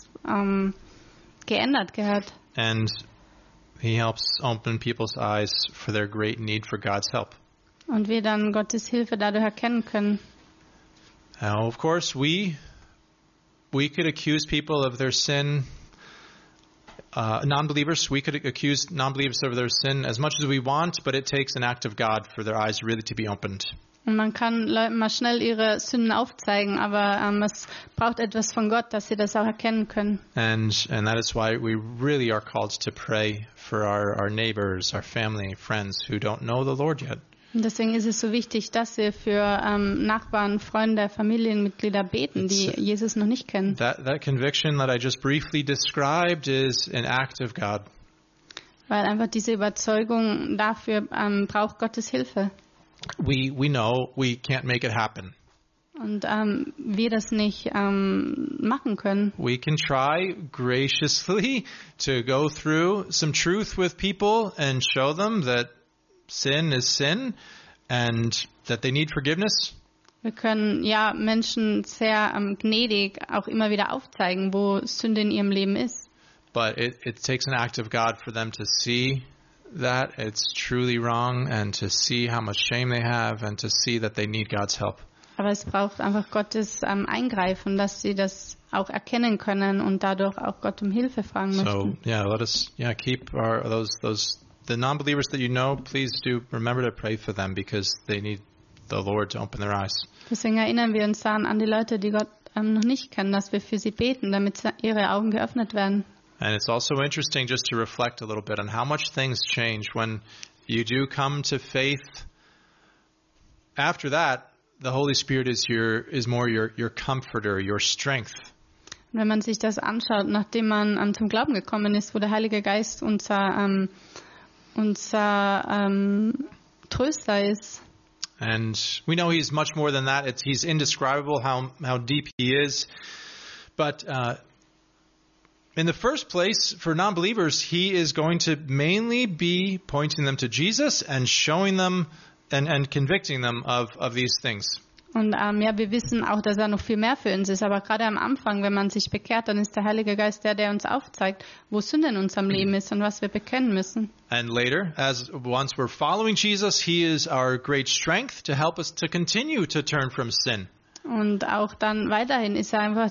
geändert gehört. And he helps open people's eyes for their great need for God's help. Und wir dann Gottes Hilfe dadurch erkennen können. Now, of course, we could accuse people of their sin. Non-believers, we could accuse non-believers of their sin as much as we want, but it takes an act of God for their eyes really to be opened. Und man kann Leuten mal schnell ihre Sünden aufzeigen, aber es braucht etwas von Gott, dass sie das auch erkennen können. And that is why we really are called to pray for our neighbors, our family, friends who don't know the Lord yet. Und deswegen ist es so wichtig, dass wir für Nachbarn, Freunde, Familienmitglieder beten, die Jesus noch nicht kennen. That conviction that I just briefly described is an act of God. Weil einfach diese Überzeugung dafür braucht Gottes Hilfe. We know we can't make it happen. Und wir das nicht machen können. We can try graciously to go through some truth with people and show them that sin is sin and that they need forgiveness. Wir können Menschen sehr gnädig auch immer wieder aufzeigen, wo Sünde in ihrem Leben ist. But it takes an act of God for them to see that it's truly wrong and to see how much shame they have and to see that they need God's help. Aber es braucht einfach Gottes Eingreifen, dass sie das auch erkennen können und dadurch auch Gott um Hilfe fragen möchten. So let us keep the non-believers that you know, please do remember to pray for them because they need the Lord to open their eyes. Deswegen erinnern wir uns dann an die Leute, die Gott noch nicht kennen, dass wir für sie beten, damit ihre Augen geöffnet werden. And it's also interesting just to reflect a little bit on how much things change when you do come to faith. After that, the Holy Spirit is more your comforter, your strength. Wenn man sich das anschaut, nachdem man zum Glauben gekommen ist, wo der Heilige Geist unser Tröster ist. And we know he's much more than that. He's indescribable how deep he is. But in the first place, for non-believers, he is going to mainly be pointing them to Jesus and showing them and convicting them of these things. Und wir wissen auch, dass noch viel mehr für uns ist. Aber gerade am Anfang, wenn man sich bekehrt, dann ist der Heilige Geist der uns aufzeigt, wo Sünde in unserem Leben ist und was wir bekennen müssen. And later, once we're following Jesus, he is our great strength to help us to continue to turn from sin. Und auch dann weiterhin ist er einfach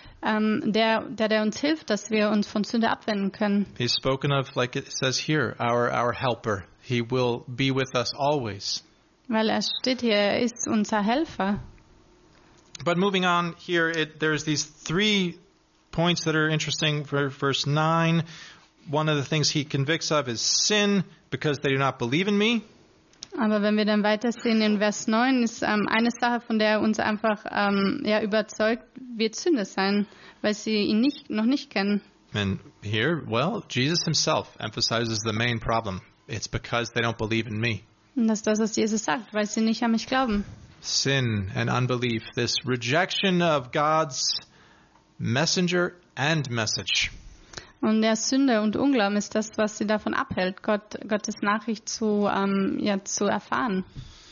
der uns hilft, dass wir uns von Sünde abwenden können. He's spoken of, like it says here, our helper. He will be with us always. Weil steht hier, er ist unser Helfer. But moving on here, there's these 3 points that are interesting for verse 9. One of the things he convicts of is sin because they do not believe in me. Aber wenn wir dann weitersehen in Vers 9, ist eine Sache, von der er uns einfach überzeugt, wird Sünde sein, weil sie ihn noch nicht kennen. And here, Jesus himself emphasizes the main problem. It's because they don't believe in me. Und das ist das, was Jesus sagt, weil sie nicht an mich glauben. Sin and unbelief, this rejection of God's messenger and message. Und der Sünde und Unglauben ist das, was sie davon abhält, Gottes Nachricht zu erfahren.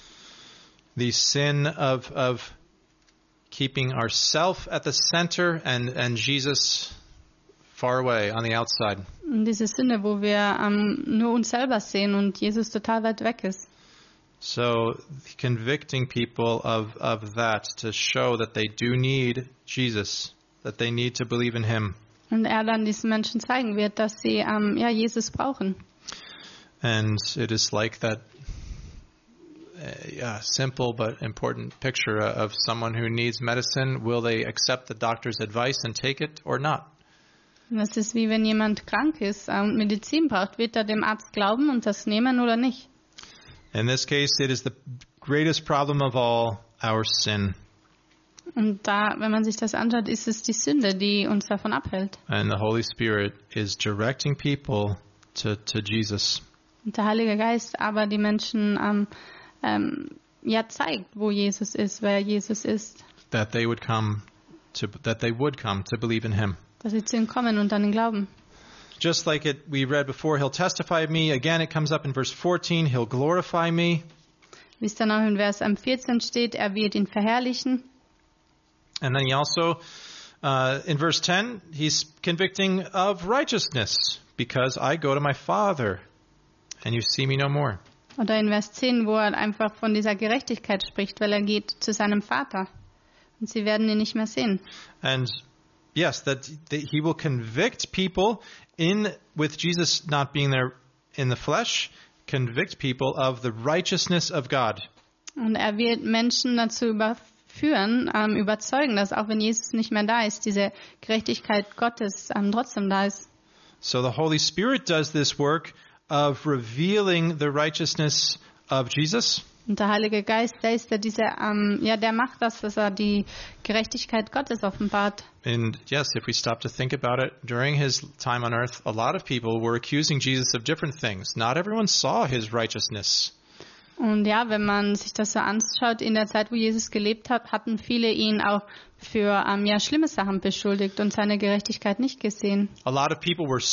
The sin of keeping ourselves at the center and Jesus far away on the outside. Und diese Sünde, wo wir nur uns selber sehen und Jesus total weit weg ist. So convicting people of that to show that they do need Jesus, that they need to believe in him. Und er dann diesen Menschen zeigen wird, dass sie Jesus brauchen. And it is like that simple but important picture of someone who needs medicine. Will they accept the doctor's advice and take it or not? Das ist wie wenn jemand krank ist und Medizin braucht, wird er dem Arzt glauben und das nehmen oder nicht? In this case, it is the greatest problem of all, our sin. Und da, wenn man sich das anschaut, ist es die Sünde, die uns davon abhält. And the Holy Spirit is directing people to Jesus. Und der Heilige Geist aber die Menschen zeigt, wo Jesus ist, wer Jesus ist. That they would come to believe in him. Dass sie zu ihm kommen und an ihn glauben. Just like we read before, he'll testify of me. Again, it comes up in verse 14. He'll glorify me. Wie es dann auch in Vers 14 steht, er wird ihn verherrlichen. And then he also, in verse 10, he's convicting of righteousness because I go to my Father and you see me no more. Oder in Vers 10, wo er einfach von dieser Gerechtigkeit spricht, weil er geht zu seinem Vater. Und sie werden ihn nicht mehr sehen. And yes, that he will convict people with Jesus not being there in the flesh, convict people of the righteousness of God. Und er wird Menschen dazu überzeugen, dass auch wenn Jesus nicht mehr da ist, diese Gerechtigkeit Gottes trotzdem da ist. So the Holy Spirit does this work of revealing the righteousness of Jesus. Und der Heilige Geist, der ist der macht das, dass er die Gerechtigkeit Gottes offenbart. And yes, if we stop to think about it, during his time on earth, a lot of people were accusing Jesus of different things. Not everyone saw his righteousness. Und ja, wenn man sich das so anschaut, in der Zeit, wo Jesus gelebt hat, hatten viele ihn auch für schlimme Sachen beschuldigt und seine Gerechtigkeit nicht gesehen. A lot of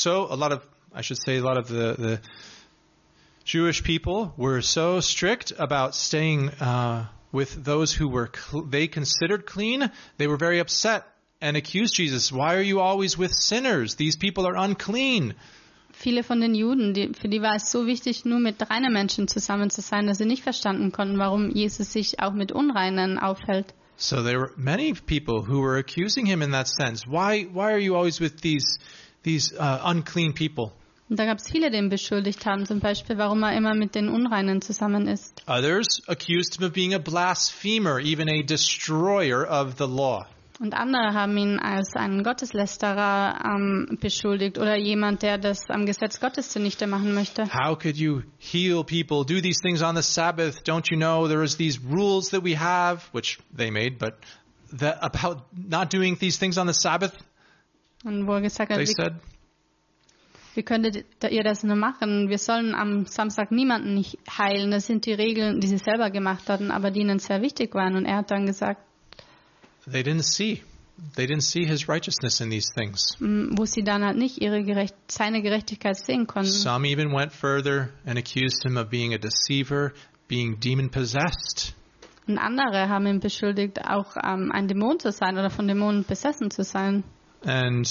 the Jewish people were so strict about staying with those who they considered clean. They were very upset and accused Jesus. Why are you always with sinners? These people are unclean. Viele von den Juden, für die war es so wichtig, nur mit reinen Menschen zusammen zu sein, dass sie nicht verstanden konnten, warum Jesus sich auch mit Unreinen aufhält. So there were many people who were accusing him in that sense. Why are you always with these unclean people? Und da gab es viele, die ihn beschuldigt haben, zum Beispiel, warum er immer mit den Unreinen zusammen ist. Others accused him of being a blasphemer, even a destroyer of the law. Und andere haben ihn als einen Gotteslästerer beschuldigt oder jemand, der das am Gesetz Gottes zunichte machen möchte. How could you heal people, do these things on the Sabbath? Don't you know there is these rules that we have, which they made, but about not doing these things on the Sabbath? Und wo er gesagt hat, They said. Wie könntet ihr das nur machen? Wir sollen am Samstag niemanden nicht heilen. Das sind die Regeln, die sie selber gemacht hatten, aber die ihnen sehr wichtig waren. Und er hat dann gesagt, They didn't see his righteousness in these things. Wo sie dann halt nicht seine Gerechtigkeit sehen konnten. Some even went further and accused him of being a deceiver, being demon-possessed. Und andere haben ihn beschuldigt, auch ein Dämon zu sein oder von Dämonen besessen zu sein. And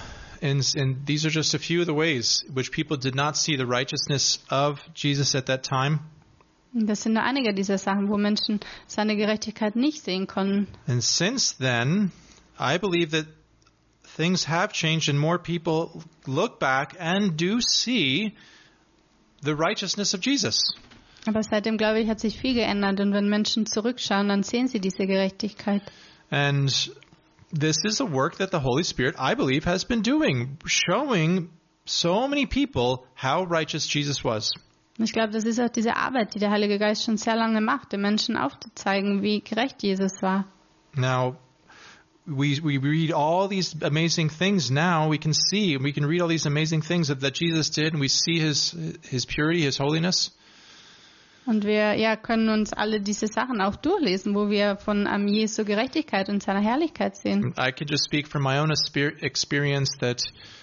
these are just a few of the ways which people did not see the righteousness of Jesus at that time. Das sind nur einige dieser Sachen, wo Menschen seine Gerechtigkeit nicht sehen konnten. And since then, I believe that things have changed and more people look back and do see the righteousness of Jesus. Aber seitdem, glaube ich, hat sich viel geändert. Und wenn Menschen zurückschauen, dann sehen sie diese Gerechtigkeit. And this is a work that the Holy Spirit, I believe, has been doing, showing so many people how righteous Jesus was. Und ich glaube, das ist auch diese Arbeit, die der Heilige Geist schon sehr lange macht, den Menschen aufzuzeigen, wie gerecht Jesus war. Now, we read all these amazing things now. We can read all these amazing things that Jesus did, and we see his purity, his holiness. Und wir können uns alle diese Sachen auch durchlesen, wo wir von Jesu Gerechtigkeit und seiner Herrlichkeit sehen. I could just speak from my own experience that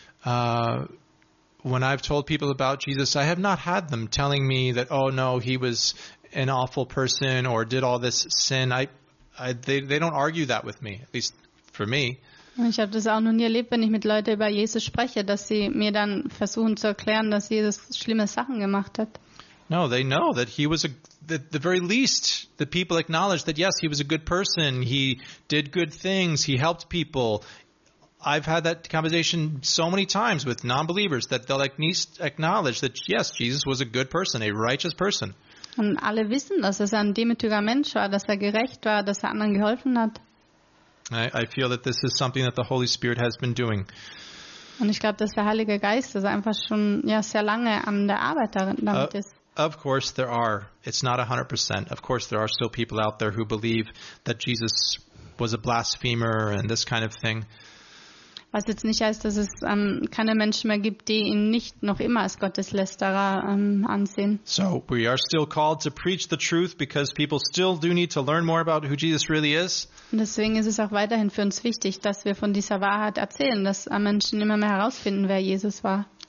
when I've told people about Jesus, I have not had them telling me that, oh no, he was an awful person or did all this sin. They don't argue that with me, at least for me. Und ich habe das auch noch nie erlebt, wenn ich mit Leuten über Jesus spreche, dass sie mir dann versuchen zu erklären, dass Jesus schlimme Sachen gemacht hat. No, they know that he was at the very least, the people acknowledge that yes, he was a good person. He did good things. He helped people. I've had that conversation so many times with non-believers that they'll acknowledge that yes, Jesus was a good person, a righteous person. Und alle wissen, dass er ein demütiger Mensch war, dass er gerecht war, dass er anderen geholfen hat. I feel that this is something that the Holy Spirit has been doing. Und ich glaube, dass der Heilige Geist einfach schon sehr lange an der Arbeit damit ist. Of course it's not 100%. Of course there are still people out there who believe that Jesus was a blasphemer and this kind of thing. Was jetzt nicht heißt, dass es keine Menschen mehr gibt, die ihn nicht noch immer als Gotteslästerer ansehen. So we are still called to preach the truth because people still do need to learn more about who Jesus really is. Und deswegen ist es auch weiterhin für uns wichtig, dass wir von dieser Wahrheit erzählen, dass Menschen immer mehr herausfinden, wer Jesus war.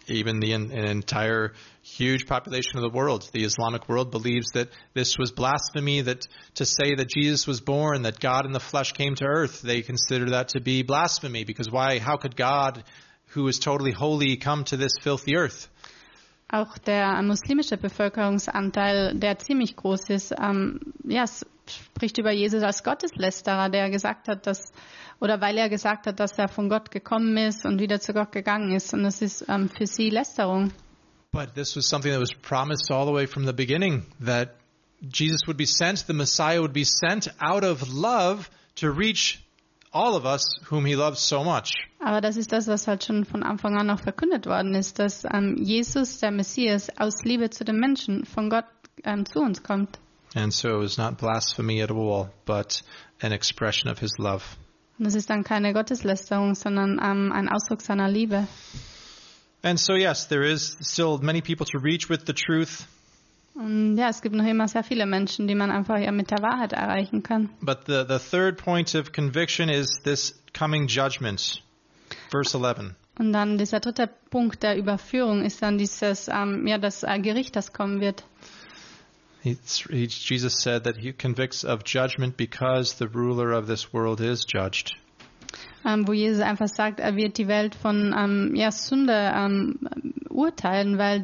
even an entire huge population of the world, the Islamic world, believes that this was blasphemy, that to say that Jesus was born, that God in the flesh came to earth, they consider that to be blasphemy, because how could God, who is totally holy, come to this filthy earth? Auch der muslimische Bevölkerungsanteil, der ziemlich groß ist, spricht über Jesus als Gotteslästerer, der gesagt hat, weil er gesagt hat, dass er von Gott gekommen ist und wieder zu Gott gegangen ist. Und das ist für sie Lästerung. But this was something that was promised all the way from the beginning, that Jesus would be sent, the Messiah would be sent out of love to reach all of us whom he loves so much. Aber das ist das, was halt schon von Anfang an auch verkündet worden ist, dass Jesus, der Messias, aus Liebe zu den Menschen von Gott zu uns kommt. And so it was not blasphemy at all, but an expression of his love. Und es ist dann keine Gotteslästerung, sondern ein Ausdruck seiner Liebe. And so yes, there is still many people to reach with the truth. Und ja, es gibt noch immer sehr viele Menschen, die man einfach mit der Wahrheit erreichen kann. But the third point of conviction is this coming judgment. Verse 11. Und dann dieser dritte Punkt der Überführung ist dann dieses, das Gericht, das kommen wird. Jesus said that he convicts of judgment because the ruler of this world is judged. Wo Jesus einfach sagt, er wird die Welt von Sünde urteilen, weil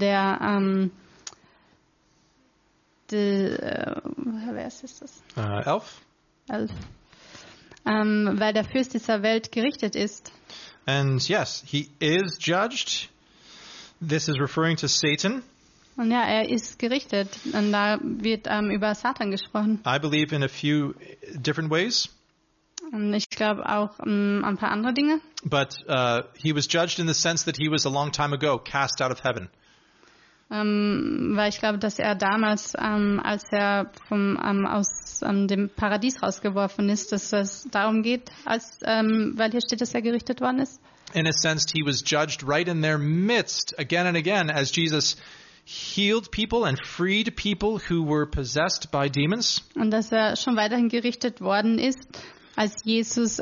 wer ist das? 11. 11. Weil der Fürst dieser Welt gerichtet ist. And yes, he is judged. This is referring to Satan. Und ja, er ist gerichtet. Und da wird über Satan gesprochen. I believe in a few different ways. Und ich glaube auch ein paar andere Dinge. But he was judged in the sense that he was a long time ago cast out of heaven. Weil ich glaube, dass er damals, als er aus dem Paradies rausgeworfen ist, dass es darum geht, weil hier steht, dass er gerichtet worden ist. In a sense, he was judged right in their midst again and again as Jesus healed people and freed people who were possessed by demons. Und dass er schon weiterhin gerichtet worden ist, als Jesus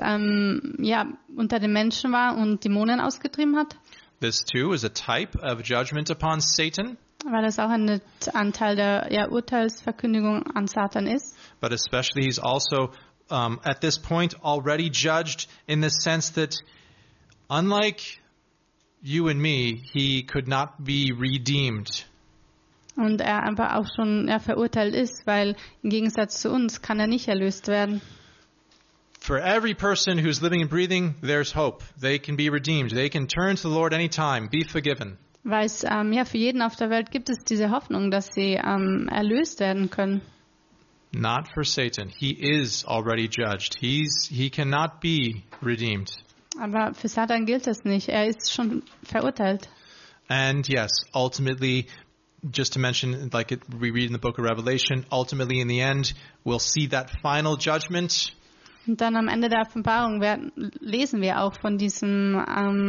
unter den Menschen war und Dämonen ausgetrieben hat. This too is a type of judgment upon Satan. Weil das auch ein Anteil der Urteilsverkündigung an Satan ist. But especially he's also at this point already judged in the sense that unlike you and me, he could not be redeemed. Und er einfach auch schon verurteilt ist, weil im Gegensatz zu uns kann er nicht erlöst werden. For every person who's living and breathing, there's hope. They can be redeemed. They can turn to the Lord anytime, be forgiven. Weil es für jeden auf der Welt gibt es diese Hoffnung, dass sie erlöst werden können. Not for Satan. He is already judged. He cannot be redeemed. Aber für Satan gilt das nicht. Er ist schon verurteilt. And yes, ultimately, just to mention, like we read in the book of Revelation, ultimately in the end, we'll see that final judgment. Und dann am Ende der Offenbarung lesen wir auch von dieser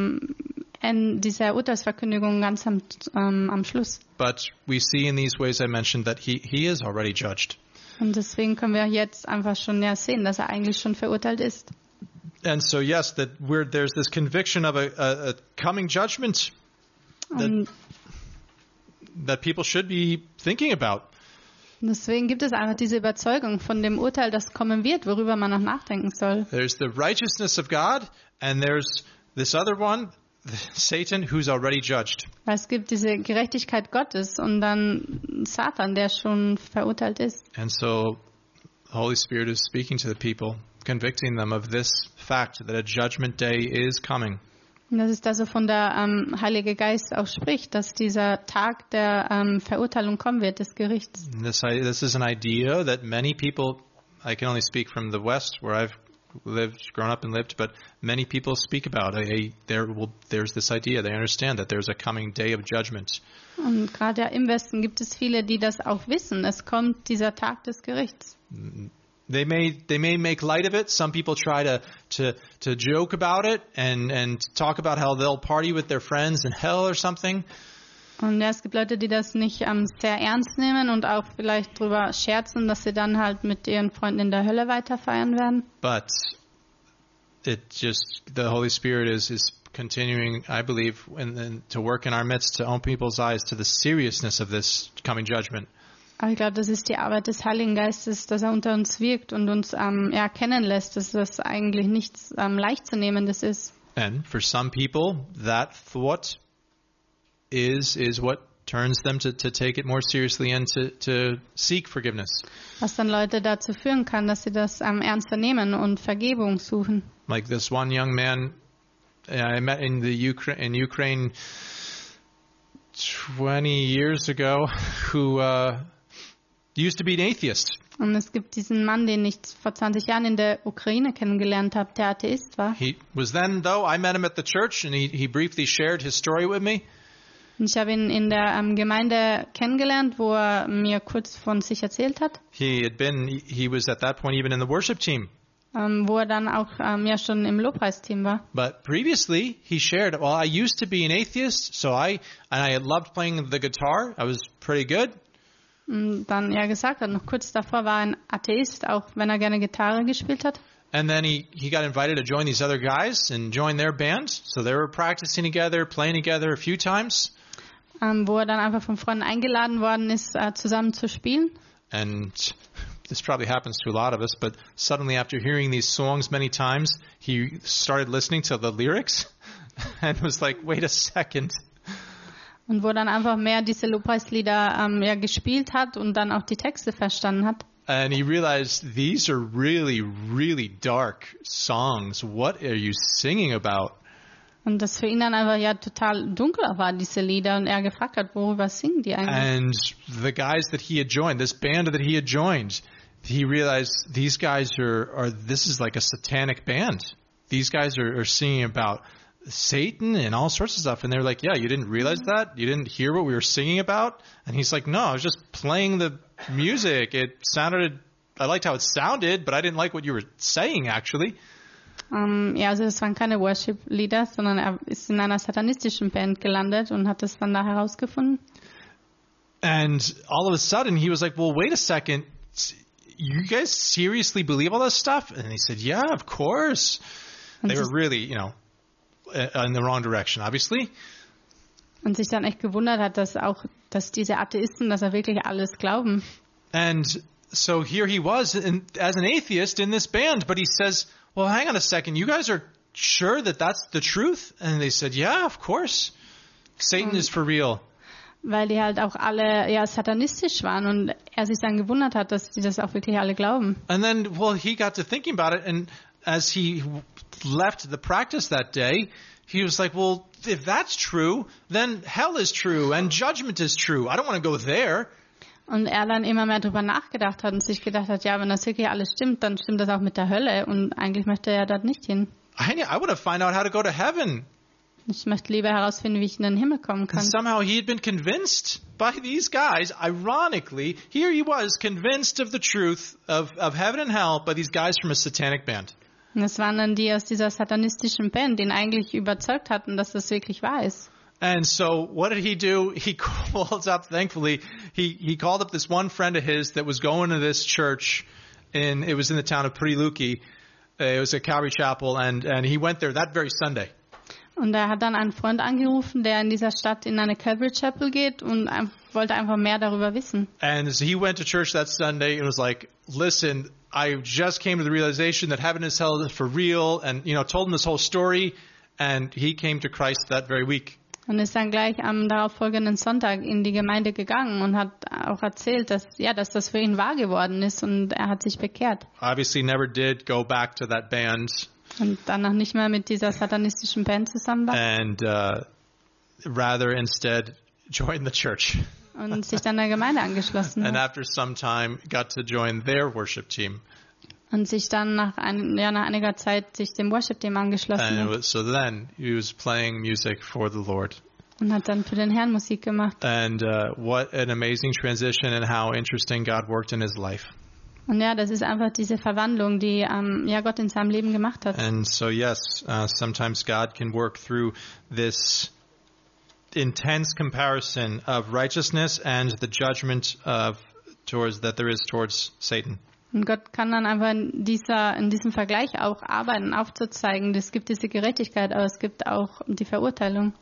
Urteilsverkündigung ganz am Schluss. But we see in these ways I mentioned that he is already judged. Und deswegen können wir jetzt einfach schon sehen, dass er eigentlich schon verurteilt ist. And so yes, there's this conviction of a coming judgment that people should be thinking about. Deswegen gibt es einfach diese Überzeugung von dem Urteil, das kommen wird, worüber man noch nachdenken soll. There's the righteousness of God, and there's this other one, Satan, who's already judged. Weil es gibt diese Gerechtigkeit Gottes und dann Satan, der schon verurteilt ist. And so the Holy Spirit is speaking to the people, convicting them of this fact that a judgment day is coming. Und das ist das, wovon der Heilige Geist auch spricht, dass dieser Tag der Verurteilung kommen wird, des Gerichts. This is an idea that many people, I can only speak from the West where I've grown up and lived, but many people speak about. There's this idea, they understand that there's a coming day of judgment. Und gerade im Westen gibt es viele, die das auch wissen. Es kommt dieser Tag des Gerichts. They may make light of it. Some people try to joke about it and talk about how they'll party with their friends in hell or something. Und es gibt Leute, die das nicht sehr ernst nehmen und auch vielleicht drüber scherzen, dass sie dann halt mit ihren Freunden in der Hölle weiter feiern werden. But the Holy Spirit is continuing, I believe, to work in our midst to open people's eyes to the seriousness of this coming judgment. Aber ich glaube, das ist die Arbeit des Heiligen Geistes, dass er unter uns wirkt und uns erkennen lässt, dass das eigentlich nichts leicht zu nehmendes ist. And for some people, that thought is what turns them to take it more seriously and to seek forgiveness. Was dann Leute dazu führen kann, dass sie das ernster nehmen und Vergebung suchen. Like this one young man I met in Ukraine 20 years ago who used to be an atheist. Und es gibt diesen Mann, den ich vor 20 Jahren in der Ukraine kennengelernt habe, der Atheist war. He was then, though, I met him at the church and he briefly shared his story with me. Und ich habe ihn in der Gemeinde kennengelernt, wo er mir kurz von sich erzählt hat. He was at that point even in the worship team. Wo er dann auch schon im Lobpreisteam war. But previously he shared, well, I used to be an atheist, so I loved playing the guitar. I was pretty good. Und dann gesagt hat, noch kurz davor war er ein Atheist, auch wenn er gerne Gitarre gespielt hat. And then he got invited to join these other guys and join their band. So they were practicing together, playing together a few times. Wo er dann einfach von Freunden eingeladen worden ist, zusammen zu spielen. And this probably happens to a lot of us, but suddenly after hearing these songs many times, he started listening to the lyrics and was like, wait a second. Und wo dann einfach mehr diese Lobpreislieder gespielt hat und dann auch die Texte verstanden hat. And he realized these are really, really dark songs. What are you singing about? Und das für ihn dann einfach total dunkel war, diese Lieder. Und er gefragt hat, worüber singen die eigentlich? And the guys that he had joined, this band that he had joined, he realized these guys this is like a satanic band. These guys are singing about Satan and all sorts of stuff. And they're like, yeah, you didn't realize that? You didn't hear what we were singing about? And he's like, no, I was just playing the music. I liked how it sounded, but I didn't like what you were saying actually. Also das waren keine Worship-Lieder, sondern er ist in einer satanistischen Band gelandet und hat das dann da herausgefunden. And all of a sudden he was like, well, wait a second. You guys seriously believe all this stuff? And he said, yeah, of course. They were really, in the wrong direction, obviously. Und sich dann echt gewundert hat, dass diese Atheisten, dass wirklich alles glauben. And so here he was as an atheist in this band, but he says, well, hang on a second, you guys are sure that that's the truth? And they said, yeah, of course. Satan is for real. Weil die halt auch alle satanistisch waren und er sich dann gewundert hat, dass die das auch wirklich alle glauben. And then, well, he got to thinking about it, and as he left the practice that day, he was like, well, if that's true, then hell is true and judgment is true. I don't want to go there. Und er dann immer mehr drüber nachgedacht hat und sich gedacht hat, ja, wenn das wirklich alles stimmt, dann stimmt das auch mit der Hölle und eigentlich möchte er dort nicht hin. I want to find out how to go to heaven. Ich möchte lieber herausfinden, wie ich in den Himmel kommen kann. And somehow he had been convinced by these guys. Ironically, here he was convinced of the truth of heaven and hell by these guys from a satanic band. Und das waren dann die aus dieser satanistischen Band, die ihn eigentlich überzeugt hatten, dass das wirklich wahr ist. And so what did he do? He called up, thankfully, he called up this one friend of his that was going to this church it was in the town of Priluki. It was a Calvary Chapel, and he went there that very Sunday. Und er hat dann einen Freund angerufen, der in dieser Stadt in eine Calvary Chapel geht und wollte einfach mehr darüber wissen. And so he went to church that Sunday and was like, listen, I just came to the realization that heaven is hell for real, and told him this whole story, and he came to Christ that very week. Und ist dann gleich am darauffolgenden Sonntag in die Gemeinde gegangen und hat auch erzählt, dass das für ihn wahr geworden ist und er hat sich bekehrt. Obviously never did go back to that band. Und danach nicht mehr mit dieser satanistischen Band zusammen war. And rather instead joined the church. Und sich dann der Gemeinde angeschlossen And hat. after some time got to join their worship team. Und sich dann nach einiger Zeit sich dem Worship-Team angeschlossen hat. So then he was playing music for the Lord. Und hat dann für den Herrn Musik gemacht. And what an amazing transition and how interesting God worked in his life. Und ja, das ist einfach diese Verwandlung, die Gott in seinem Leben gemacht hat. And so yes, sometimes God can work through this intense comparison of righteousness and the judgment that there is towards Satan. Und Gott kann dann einfach in diesem Vergleich auch arbeiten, aufzuzeigen, es gibt diese Gerechtigkeit, aber es gibt auch die Verurteilung.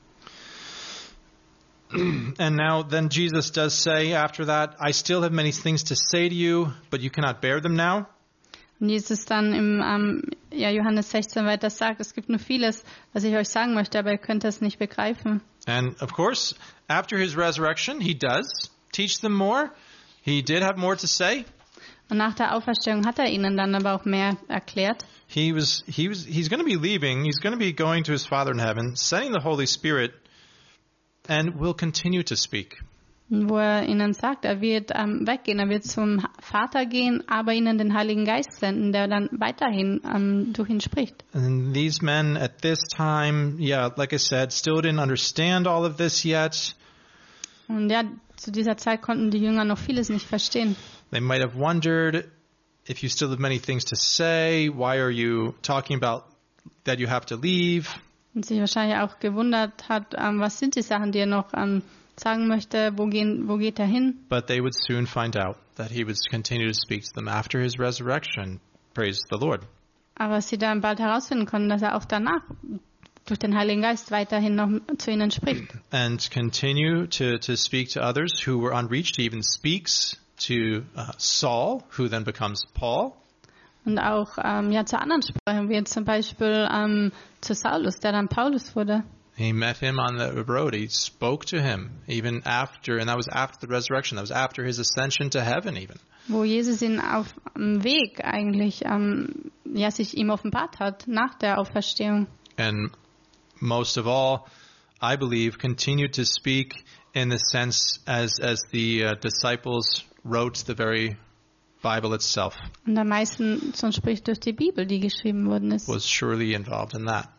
And now then Jesus does say after that, I still have many things to say to you, but you cannot bear them now. Und Jesus dann im Johannes 16 weiter sagt, es gibt nur vieles, was ich euch sagen möchte, aber ihr könnt es nicht begreifen. And of course, after his resurrection, he does teach them more. He did have more to say. Und nach der Auferstehung hat er ihnen dann aber auch mehr erklärt. He's going to be leaving. He's going to be going to his Father in heaven, sending the Holy Spirit, and will continue to speak. Wo er ihnen sagt, er wird weggehen, er wird zum Vater gehen, aber ihnen den Heiligen Geist senden, der dann weiterhin durch ihn spricht. And these men at this time, like I said, still didn't understand all of this yet. Und ja, zu dieser Zeit konnten die Jünger noch vieles nicht verstehen. They might have wondered, if you still have many things to say, why are you talking about that you have to leave? Und sich wahrscheinlich auch gewundert hat, was sind die Sachen, die er noch sagen möchte, wo geht er hin? But they would soon find out that he would continue to speak to them after his resurrection. Praise the Lord. Aber sie dann bald herausfinden konnten, dass er auch danach durch den Heiligen Geist weiterhin noch zu ihnen spricht. And continue to speak to others who were unreached. He even speaks to Saul, who then becomes Paul. Und auch zu anderen sprechen wir zum Beispiel zu Saulus, der dann Paulus wurde. He met him on the road. He spoke to him even after, and that was after the resurrection. That was after his ascension to heaven even. Wo Jesus ihn auf dem Weg eigentlich sich ihm offenbart hat nach der Auferstehung. And most of all, I believe, continued to speak in the sense as the disciples wrote the very Bible itself. Und am meisten so spricht durch die Bibel, die geschrieben worden ist. Was surely involved in that.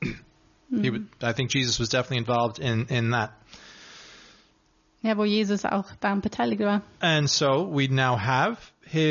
I think Jesus was definitely involved in that. Ja, wo Jesus auch daran beteiligt war. And so we now have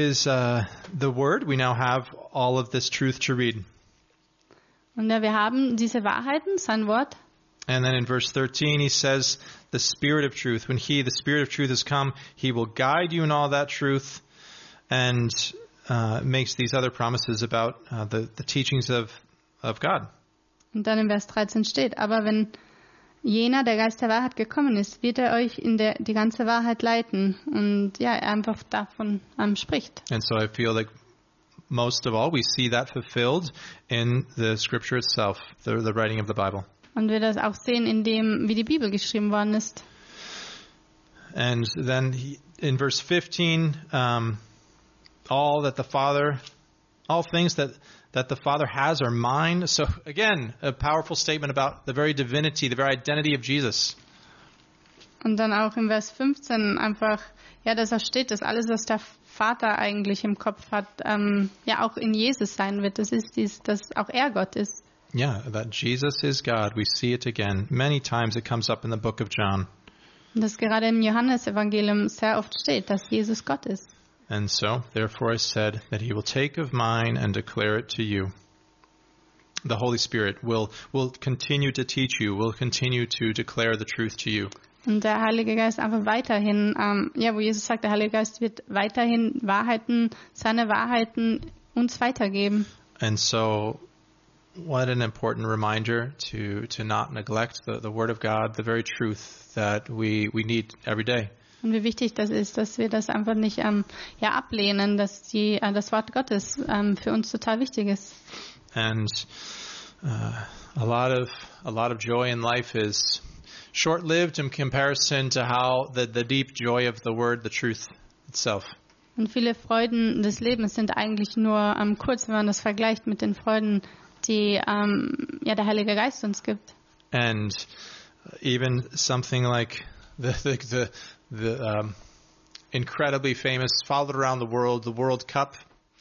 the word. We now have all of this truth to read. Und ja, wir haben diese Wahrheiten, sein Wort. And then in verse 13 he says, the Spirit of truth. When the Spirit of truth has come, he will guide you in all that truth, and makes these other promises about the teachings of God. Und dann in Vers 13 steht, aber wenn jener, der Geist der Wahrheit gekommen ist, wird er euch in die ganze Wahrheit leiten. Und ja, er einfach davon spricht. And so I feel like most of all we see that fulfilled in the scripture itself, the writing of the Bible. Und wir das auch sehen in dem, wie die Bibel geschrieben worden ist. And then in verse 15, all things that the Father has are mine. So again, a powerful statement about the very divinity, the very identity of Jesus. Und dann auch im Vers 15 einfach, dass da steht, dass alles, was der Vater eigentlich im Kopf hat, auch in Jesus sein wird. Das ist dass auch er Gott ist. Yeah, that Jesus is God. We see it again. Many times it comes up in the book of John. Und das gerade im Johannesevangelium sehr oft steht, dass Jesus Gott ist. And so, therefore I said that he will take of mine and declare it to you. The Holy Spirit will continue to teach you, will continue to declare the truth to you. Und der Heilige Geist einfach weiterhin, wo Jesus sagt, der Heilige Geist wird weiterhin seine Wahrheiten uns weitergeben. And so, what an important reminder to not neglect the Word of God, the very truth that we need every day. Und wie wichtig das ist, dass wir das einfach nicht ablehnen, dass das Wort Gottes für uns total wichtig ist. And a lot of joy in life is short-lived in comparison to how the deep joy of the Word, the truth itself. Und viele Freuden des Lebens sind eigentlich nur kurz, wenn man das vergleicht mit den Freuden, die der Heilige Geist uns gibt. And even something like the incredibly famous, followed around the World Cup.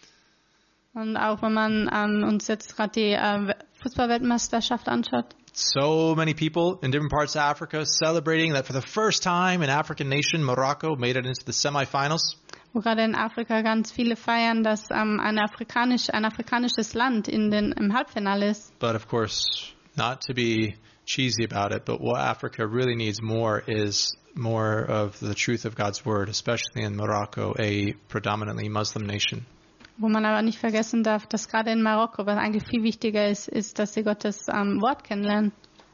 Und auch wenn man uns jetzt gerade die Fußballweltmeisterschaft anschaut. So many people in different parts of Africa celebrating that for the first time an African nation, Morocco, made it into the semifinals. Wo gerade in Afrika ganz viele feiern, dass ein afrikanisches Land im Halbfinale ist. But of course, not to be cheesy about it, but what Africa really needs more is more of the truth of God's word, especially in Morocco, a predominantly Muslim nation. Wo man aber nicht vergessen darf, dass gerade in Marokko, was eigentlich viel wichtiger ist, dass sie Gottes Wort kennenlernen.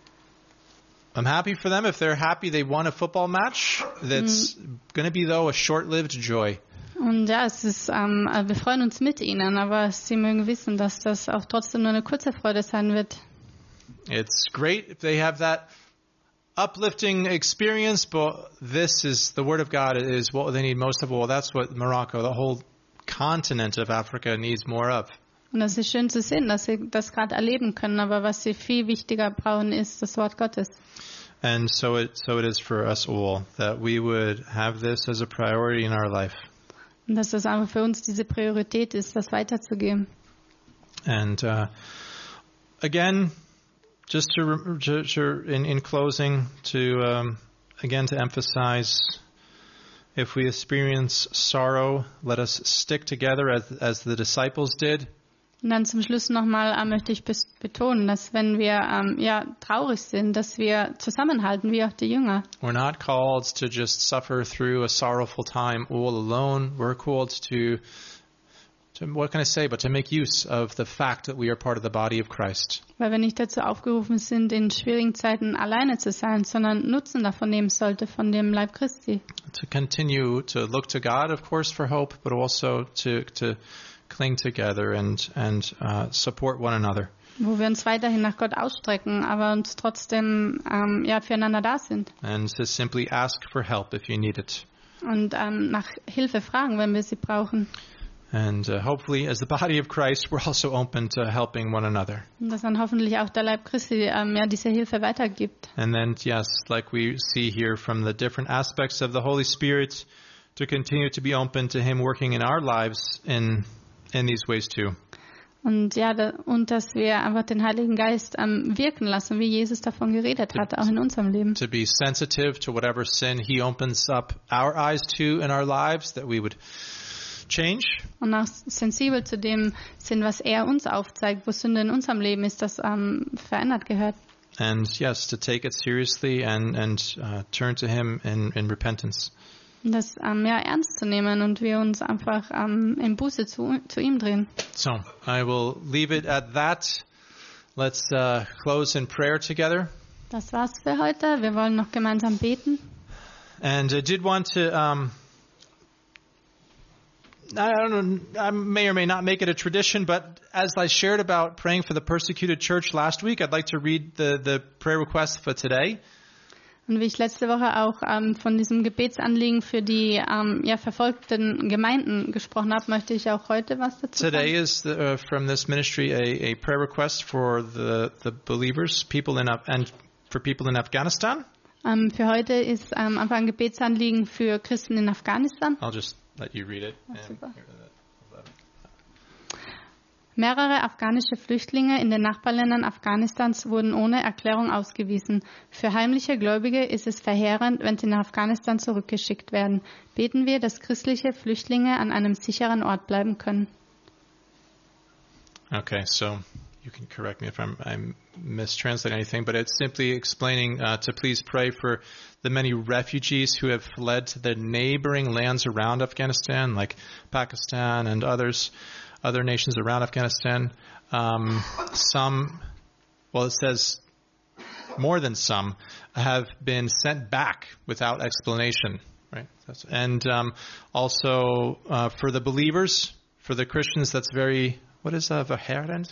I'm happy for them. If they're happy they won a football match, that's going to be, though, a short-lived joy. Und ja, es ist, wir freuen uns mit ihnen, aber sie mögen wissen, dass das auch trotzdem nur eine kurze Freude sein wird. It's great if they have that uplifting experience, but this is the Word of God is what they need most of all. That's what Morocco, the whole continent of Africa, needs more of. Und das ist schön zu sehen, dass sie das gerade erleben können, aber was sie viel wichtiger brauchen, ist das Wort Gottes. And so it is for us all, that we would have this as a priority in our life. Und dass das einfach für uns diese Priorität ist, das weiterzugeben. And again, just in closing, again to emphasize, if we experience sorrow, let us stick together as the disciples did. Und dann zum Schluss nochmal möchte ich betonen, dass wenn wir traurig sind, dass wir zusammenhalten, wie auch die Jünger. We're not called to just suffer through a sorrowful time all alone. We're called to what can I say, but to make use of the fact that we are part of the body of Christ. Weil wir nicht dazu aufgerufen sind, in schwierigen Zeiten alleine zu sein, sondern Nutzen davon nehmen sollte, von dem Leib Christi. To continue to look to God, of course, for hope, but also to cling together and support one another. Wo wir uns weiterhin nach Gott ausstrecken, aber uns trotzdem füreinander da sind. And to simply ask for help if you need it. Und nach Hilfe fragen, wenn wir sie brauchen. And hopefully, as the body of Christ, we're also open to helping one another. Und dass dann hoffentlich auch der Leib Christi diese Hilfe weitergibt. And then, yes, like we see here from the different aspects of the Holy Spirit, to continue to be open to Him working in our lives in these ways too. Und dass wir einfach den Heiligen Geist wirken lassen, wie Jesus davon geredet hat, auch in unserem Leben. To be sensitive to whatever sin He opens up our eyes to in our lives, that we would change. Und auch sensibel zu dem sind, was er uns aufzeigt, wo Sünde in unserem Leben ist, das verändert gehört. And yes, to take it seriously and turn to Him in repentance. Das ernst zu nehmen und wir uns einfach in Buße zu ihm drehen. So, I will leave it at that. Let's close in prayer together. Das war's für heute. Wir wollen noch gemeinsam beten. And I did want to, I don't know, I may or may not make it a tradition, but as I shared about praying for the persecuted church last week, I'd like to read the prayer request for today. Und wie ich letzte Woche auch von diesem Gebetsanliegen für die verfolgten Gemeinden gesprochen habe, möchte ich auch heute was dazu sagen. Today is from this ministry a prayer request for the believers, and for people in Afghanistan. Für heute ist einfach ein Gebetsanliegen für Christen in Afghanistan. I'll just let you read it. Super. Mehrere afghanische Flüchtlinge in den Nachbarländern Afghanistans wurden ohne Erklärung ausgewiesen. Für heimliche Gläubige ist es verheerend, wenn sie nach Afghanistan zurückgeschickt werden. Beten wir, dass christliche Flüchtlinge an einem sicheren Ort bleiben können. Okay, so you can correct me if I'm mistranslating anything, but it's simply explaining to please pray for the many refugees who have fled to the neighboring lands around Afghanistan, like Pakistan and other nations around Afghanistan. It says more than some, have been sent back without explanation, right? And also for the believers, for the Christians, that's very, what is verheerend?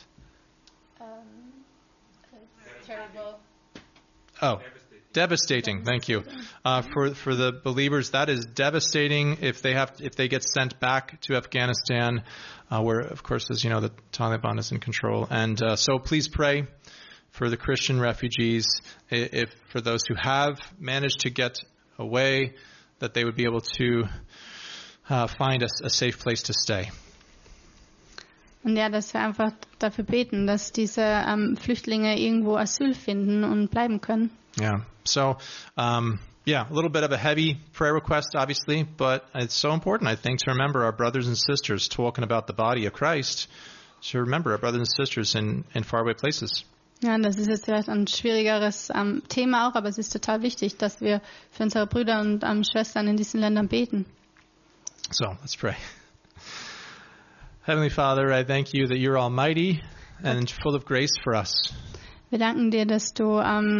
Terrible. Oh, devastating. Thank you. For the believers, that is devastating if they get sent back to Afghanistan, where, of course, as you know, the Taliban is in control. And so please pray for the Christian refugees, if for those who have managed to get away, that they would be able to find a safe place to stay. Und dass wir einfach dafür beten, dass diese Flüchtlinge irgendwo Asyl finden und bleiben können. Yeah. So, a little bit of a heavy prayer request, obviously, but it's so important, I think, to remember our brothers and sisters, talking about the body of Christ, to remember our brothers and sisters in faraway places. Ja, das ist jetzt vielleicht ein schwierigeres Thema auch, aber es ist total wichtig, dass wir für unsere Brüder und Schwestern in diesen Ländern beten. So, let's pray. Heavenly Father, I thank you that you're almighty and full of grace for us. Wir danken dir, dass du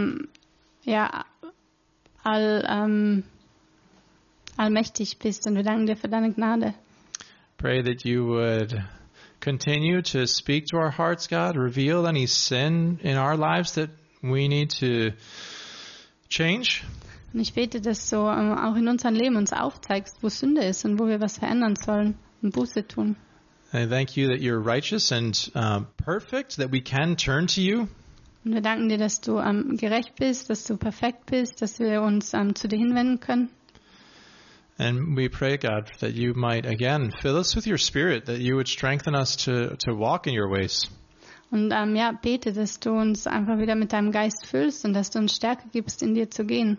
allmächtig bist, und wir danken dir für deine Gnade. Pray that you would continue to speak to our hearts, God, reveal any sin in our lives that we need to change. Und ich bete, dass du auch in unserem Leben uns aufzeigst, wo Sünde ist und wo wir was verändern sollen und Buße tun. I thank you that you're righteous and perfect, that we can turn to you. Und wir danken dir, dass du gerecht bist, dass du perfekt bist, dass wir uns zu dir hinwenden können. And we pray, God, that you might again fill us with your Spirit, that you would strengthen us to walk in your ways. Und bete, dass du uns einfach wieder mit deinem Geist füllst und dass du uns Stärke gibst, in dir zu gehen.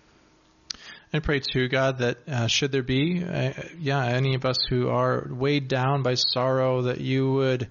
And pray too, God, that should there be, any of us who are weighed down by sorrow, that you would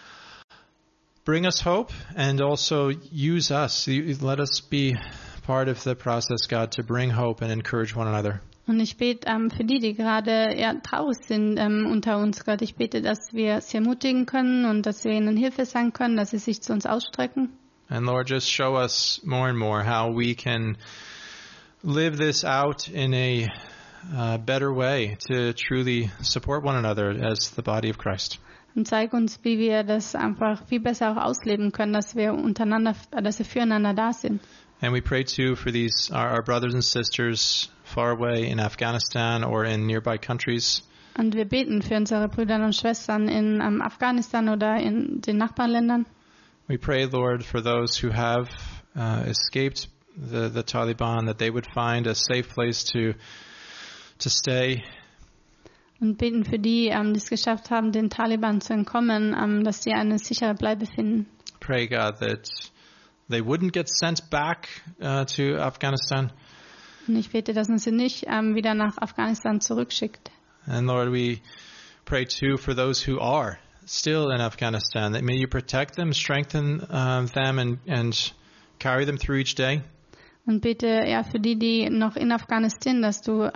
bring us hope and also use us. Let us be part of the process, God, to bring hope and encourage one another. Und ich bete für die gerade traurig sind unter uns, Gott. Ich bete, dass wir sie ermutigen können und dass wir ihnen Hilfe sein können, dass sie sich zu uns ausstrecken. And Lord, just show us more and more how we can live this out in a better way to truly support one another as the body of Christ. Und zeig uns, wie wir das einfach viel besser auch ausleben können, dass wir dass wir füreinander da sind. And we pray too for these our brothers and sisters far away in Afghanistan or in nearby countries. Und wir beten für unsere Brüder und Schwestern in Afghanistan oder in den Nachbarländern. We pray, Lord, for those who have escaped the Taliban, that they would find a safe place to stay. Und beten für die, die es geschafft haben, den Taliban zu entkommen, dass sie eine sichere Bleibe finden. Pray, God, that they wouldn't get sent back to Afghanistan. Und ich bete, dass man sie nicht wieder nach Afghanistan zurückschickt. And Lord, we pray too for those who are still in Afghanistan, that may you protect them, strengthen them and carry them through each day. Und bete für die noch in Afghanistan, dass du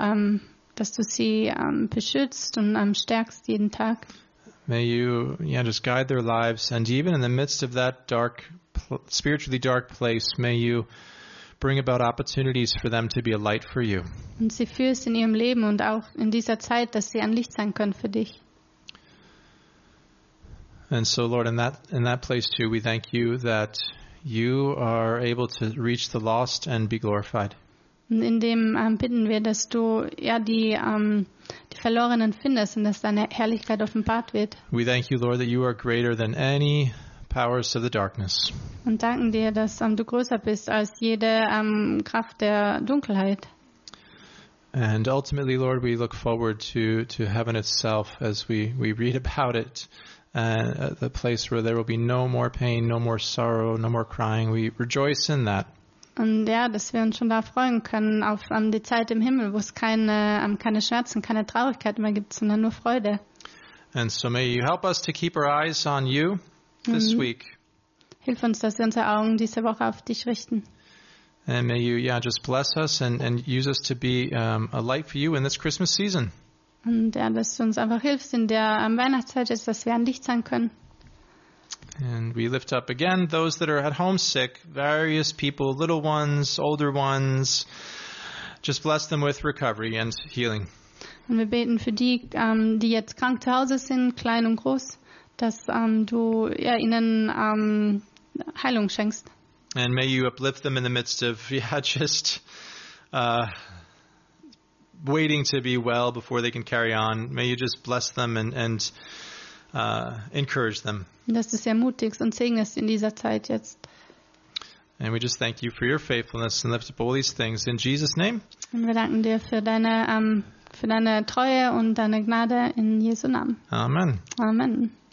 sie beschützt und stärkst jeden Tag. May you just guide their lives, and even in the midst of that spiritually dark place, may you bring about opportunities for them to be a light for you. Und sie führst in ihrem Leben und auch in dieser Zeit, dass sie ein Licht sein können für dich. And so, Lord, in that place too, we thank you that you are able to reach the lost and be glorified. Und in dem bitten wir, dass du die Verlorenen findest und dass deine Herrlichkeit offenbart wird. We thank you, Lord, that you are greater than any powers of the darkness. Und danken dir, dass du größer bist als jede Kraft der Dunkelheit. And ultimately, Lord, we look forward to heaven itself as we read about it, the place where there will be no more pain, no more sorrow, no more crying. We rejoice in that. Und dass wir uns schon da freuen können auf die Zeit im Himmel, wo es keine Schmerzen, keine Traurigkeit mehr gibt, sondern nur Freude. And so may you help us to keep our eyes on you this week. Hilf uns, dass wir unsere Augen diese Woche auf dich richten. And may you, just bless us and use us to be a light for you in this Christmas season. Und dass du uns einfach hilfst in der Weihnachtszeit, ist, dass wir ein Licht sein können. And we lift up again those that are at home sick, various people, little ones, older ones. Just bless them with recovery and healing. Und wir beten für die, die jetzt krank zu Hause sind, klein und groß, dass du ihnen Heilung schenkst. And may you uplift them in the midst of just waiting to be well before they can carry on. May you just bless them and encourage them. Und dass du sie ermutigst und segnest in dieser Zeit jetzt. And we just thank you for your faithfulness and lift up all these things in Jesus' name. Und wir danken dir für deine Treue und deine Gnade in Jesu Namen. Amen. Amen.